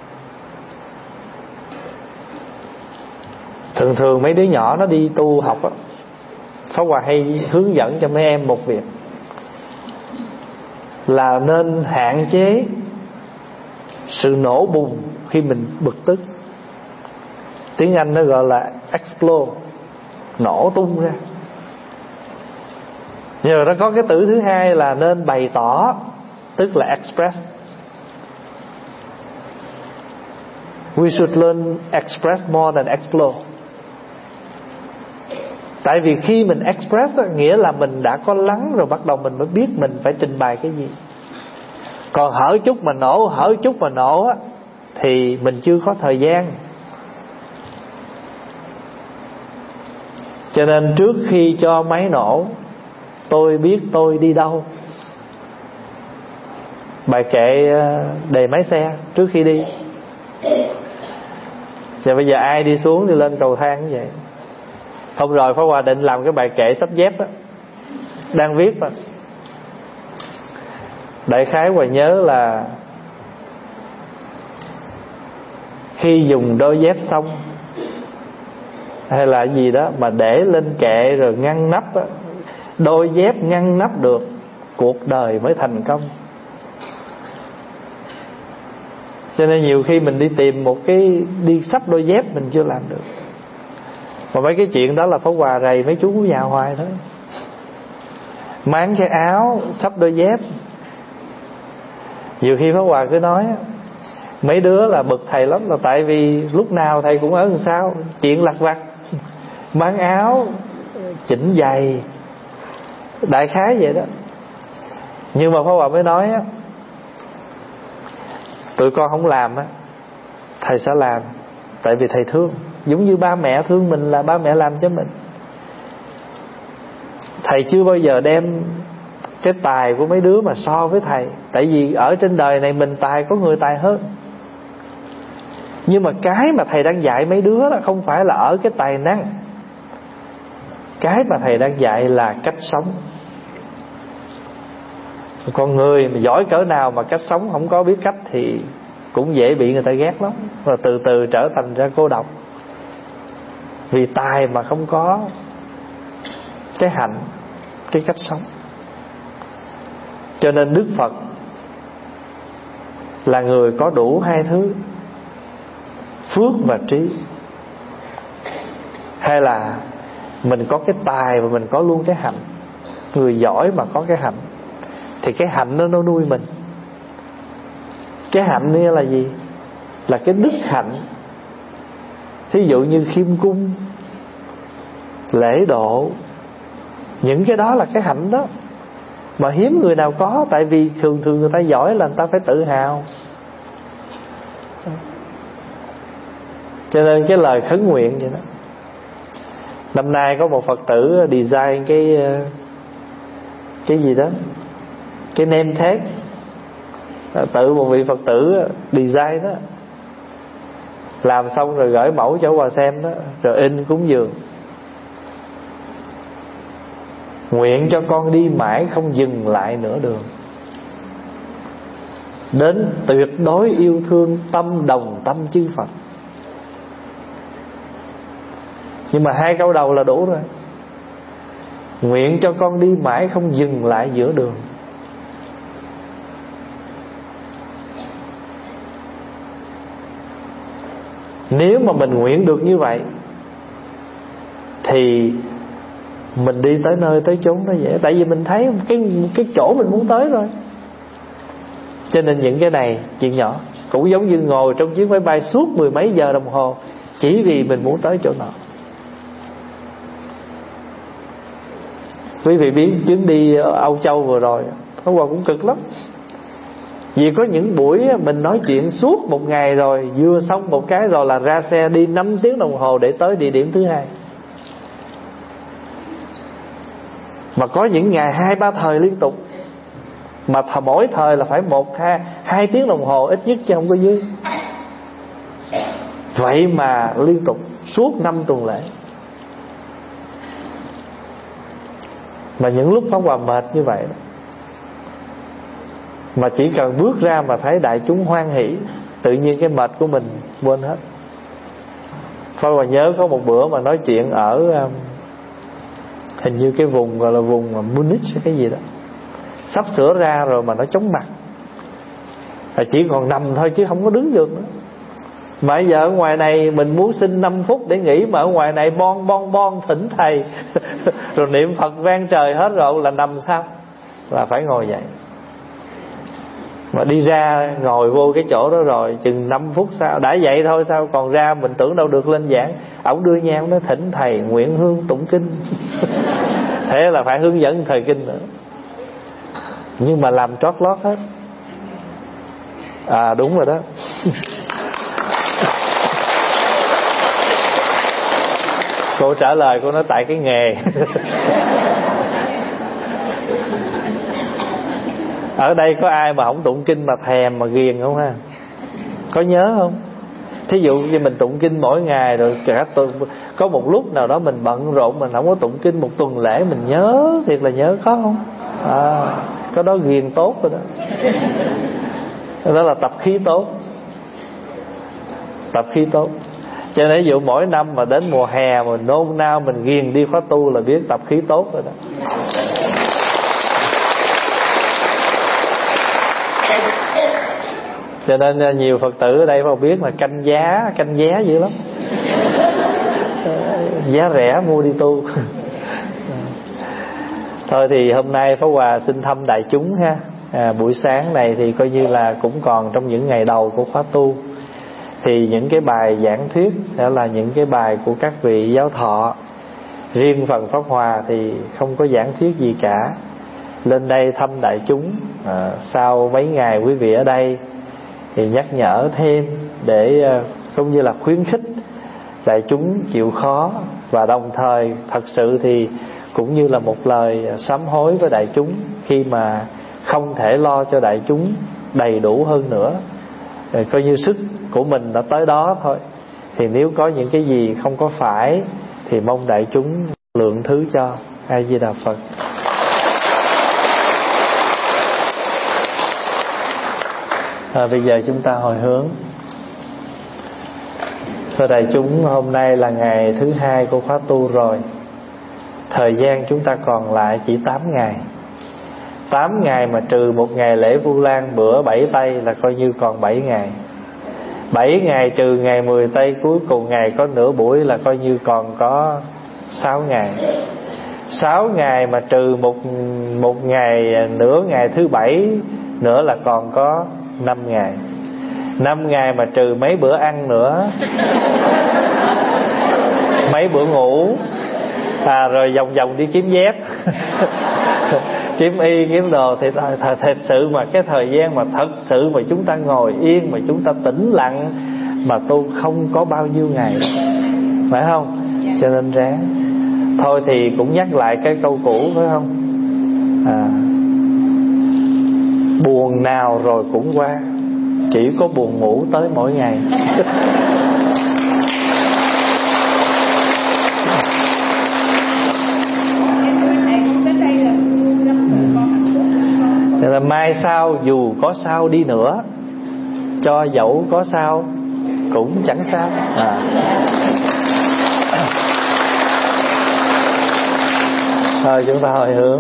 Thường mấy đứa nhỏ nó đi tu học á, Pháp Hòa hay hướng dẫn cho mấy em một việc là nên hạn chế sự nổ bùng khi mình bực tức. Tiếng Anh nó gọi là explode, nổ tung ra. Nhưng mà nó có cái từ thứ hai là nên bày tỏ, tức là express. We should learn express more than explode. Tại vì khi mình express đó, nghĩa là mình đã có lắng rồi, bắt đầu mình mới biết mình phải trình bày cái gì. Còn hở chút mà nổ á, thì mình chưa có thời gian. Cho nên trước khi cho máy nổ, tôi biết tôi đi đâu. Bài kệ đề máy xe trước khi đi. Và bây giờ ai đi xuống thì lên cầu thang như vậy. Hôm rồi Pháp Hòa định làm cái bài kệ sắp dép á, đang viết mà. Đại khái Hòa nhớ là khi dùng đôi dép xong hay là gì đó mà để lên kệ rồi ngăn nắp á, đôi dép ngăn nắp được, cuộc đời mới thành công. Cho nên nhiều khi mình đi tìm một cái đi sắp đôi dép mình chưa làm được. Mà mấy cái chuyện đó là Pháp Hòa rầy mấy chú nhà hoài thôi. Máng cái áo sắp đôi dép. Nhiều khi Pháp Hòa cứ nói mấy đứa là bực thầy lắm, là tại vì lúc nào thầy cũng ở đằng sau, chuyện lặt vặt, máng áo, chỉnh giày, đại khái vậy đó. Nhưng mà Pháp Hòa mới nói á, tụi con không làm á, thầy sẽ làm. Tại vì thầy thương. Giống như ba mẹ thương mình là ba mẹ làm cho mình. Thầy chưa bao giờ đem cái tài của mấy đứa mà so với thầy. Tại vì ở trên đời này mình tài, có người tài hơn. Nhưng mà cái mà thầy đang dạy mấy đứa đó không phải là ở cái tài năng. Cái mà thầy đang dạy là cách sống. Con người mà giỏi cỡ nào mà cách sống không có biết cách thì cũng dễ bị người ta ghét lắm. Và từ từ trở thành ra cô độc. Vì tài mà không có cái hạnh, cái cách sống. Cho nên Đức Phật là người có đủ hai thứ, phước và trí. Hay là mình có cái tài và mình có luôn cái hạnh. Người giỏi mà có cái hạnh thì cái hạnh nó nuôi mình. Cái hạnh nghĩa là gì? Là cái đức hạnh. Thí dụ như khiêm cung, lễ độ, những cái đó là cái hạnh đó. Mà hiếm người nào có. Tại vì thường thường người ta giỏi là người ta phải tự hào. Cho nên cái lời khấn nguyện vậy đó. Năm nay có một Phật tử design cái gì đó, cái name tag, tự một vị Phật tử design đó. Làm xong rồi gửi mẫu cho Hòa xem đó, rồi in cúng dường. Nguyện cho con đi mãi không dừng lại nửa đường, đến tuyệt đối yêu thương tâm đồng tâm chư Phật. Nhưng mà hai câu đầu là đủ rồi. Nguyện cho con đi mãi không dừng lại giữa đường. Nếu mà mình nguyện được như vậy thì mình đi tới nơi tới chốn nó dễ. Tại vì mình thấy cái chỗ mình muốn tới rồi. Cho nên những cái này chuyện nhỏ. Cũng giống như ngồi trong chiếc máy bay suốt 10 mấy giờ đồng hồ chỉ vì mình muốn tới chỗ nọ. Quý vị biết chuyến đi Âu Châu vừa rồi Pháp Hòa cũng cực lắm. Vì có những buổi mình nói chuyện suốt một ngày rồi, vừa xong một cái rồi là ra xe đi 5 tiếng đồng hồ để tới địa điểm thứ hai. Mà có những ngày 2-3 thời liên tục. Mà mỗi thời là phải 1-2 tiếng đồng hồ ít nhất chứ không có dưới. Vậy mà liên tục suốt 5 tuần lễ. Mà những lúc Pháp Hòa mệt như vậy đó, mà chỉ cần bước ra mà thấy đại chúng hoan hỷ, tự nhiên cái mệt của mình quên hết. Pháp Hòa nhớ có một bữa mà nói chuyện ở hình như cái vùng gọi là vùng Munich hay cái gì đó, sắp sửa ra rồi mà nó chóng mặt, chỉ còn nằm thôi chứ không có đứng được nữa. Mà bây giờ ở ngoài này mình muốn xin 5 phút để nghỉ, mà ở ngoài này bon thỉnh thầy rồi niệm Phật vang trời hết rồi là nằm sao, là phải ngồi dậy. Mà đi ra ngồi vô cái chỗ đó rồi chừng 5 phút sau đã dậy thôi, sao còn ra mình tưởng đâu được lên giảng. Ổng đưa nhang nó thỉnh thầy nguyện hương tụng kinh thế là phải hướng dẫn thời kinh nữa. Nhưng mà làm trót lót hết. Đúng rồi đó. Cô trả lời cô nói tại cái nghề. Ở đây có ai mà không tụng kinh mà thèm mà ghiền không ha? Có nhớ không? Thí dụ như mình tụng kinh mỗi ngày rồi có một lúc nào đó mình bận rộn, mình không có tụng kinh một tuần lễ, mình nhớ, thiệt là nhớ, có không? Có đó ghiền tốt rồi đó. Đó là tập khí tốt. Tập khí tốt. Cho nên ví dụ mỗi năm mà đến mùa hè mà nôn nao mình ghiền đi khóa tu là biết tập khí tốt rồi đó. Cho nên nhiều Phật tử ở đây mà biết mà canh giá dữ lắm. Giá rẻ mua đi tu. Thôi thì hôm nay Pháp Hòa xin thăm đại chúng ha. Buổi sáng này thì coi như là cũng còn trong những ngày đầu của khóa tu. Thì những cái bài giảng thuyết sẽ là những cái bài của các vị giáo thọ. Riêng phần Pháp Hòa thì không có giảng thuyết gì cả. Lên đây thăm đại chúng. Sau mấy ngày quý vị ở đây thì nhắc nhở thêm để cũng như là khuyến khích đại chúng chịu khó, và đồng thời thật sự thì cũng như là một lời sám hối với đại chúng khi mà không thể lo cho đại chúng đầy đủ hơn nữa. Coi như sức của mình đã tới đó thôi. Thì nếu có những cái gì không có phải thì mong đại chúng lượng thứ cho. A Di Đà Phật. Bây giờ chúng ta hồi hướng. Thưa đại chúng, hôm nay là ngày thứ 2 của khóa tu rồi. Thời gian chúng ta còn lại chỉ 8 ngày. 8 ngày mà trừ một ngày lễ Vu Lan bữa 7 Tây là coi như còn 7 ngày. 7 ngày trừ ngày 10 Tây cuối cùng ngày có nửa buổi là coi như còn có 6 ngày. 6 ngày mà trừ một ngày nửa ngày thứ 7 nữa là còn có 5 ngày. 5 ngày mà trừ mấy bữa ăn nữa, mấy bữa ngủ, rồi vòng vòng đi kiếm dép, kiếm y, kiếm đồ. Thì thật sự mà cái thời gian mà thật sự mà chúng ta ngồi yên, mà chúng ta tĩnh lặng mà tu không có bao nhiêu ngày, phải không? Cho nên ráng. Thôi thì cũng nhắc lại cái câu cũ, phải không? Buồn nào rồi cũng qua, chỉ có buồn ngủ tới mỗi ngày. Nên là mai sau dù có sao đi nữa, cho dẫu có sao cũng chẳng sao. Thôi chúng ta hồi hướng.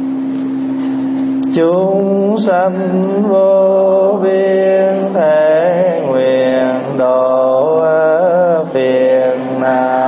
Chúng sanh vô biên thể nguyện độ phiền não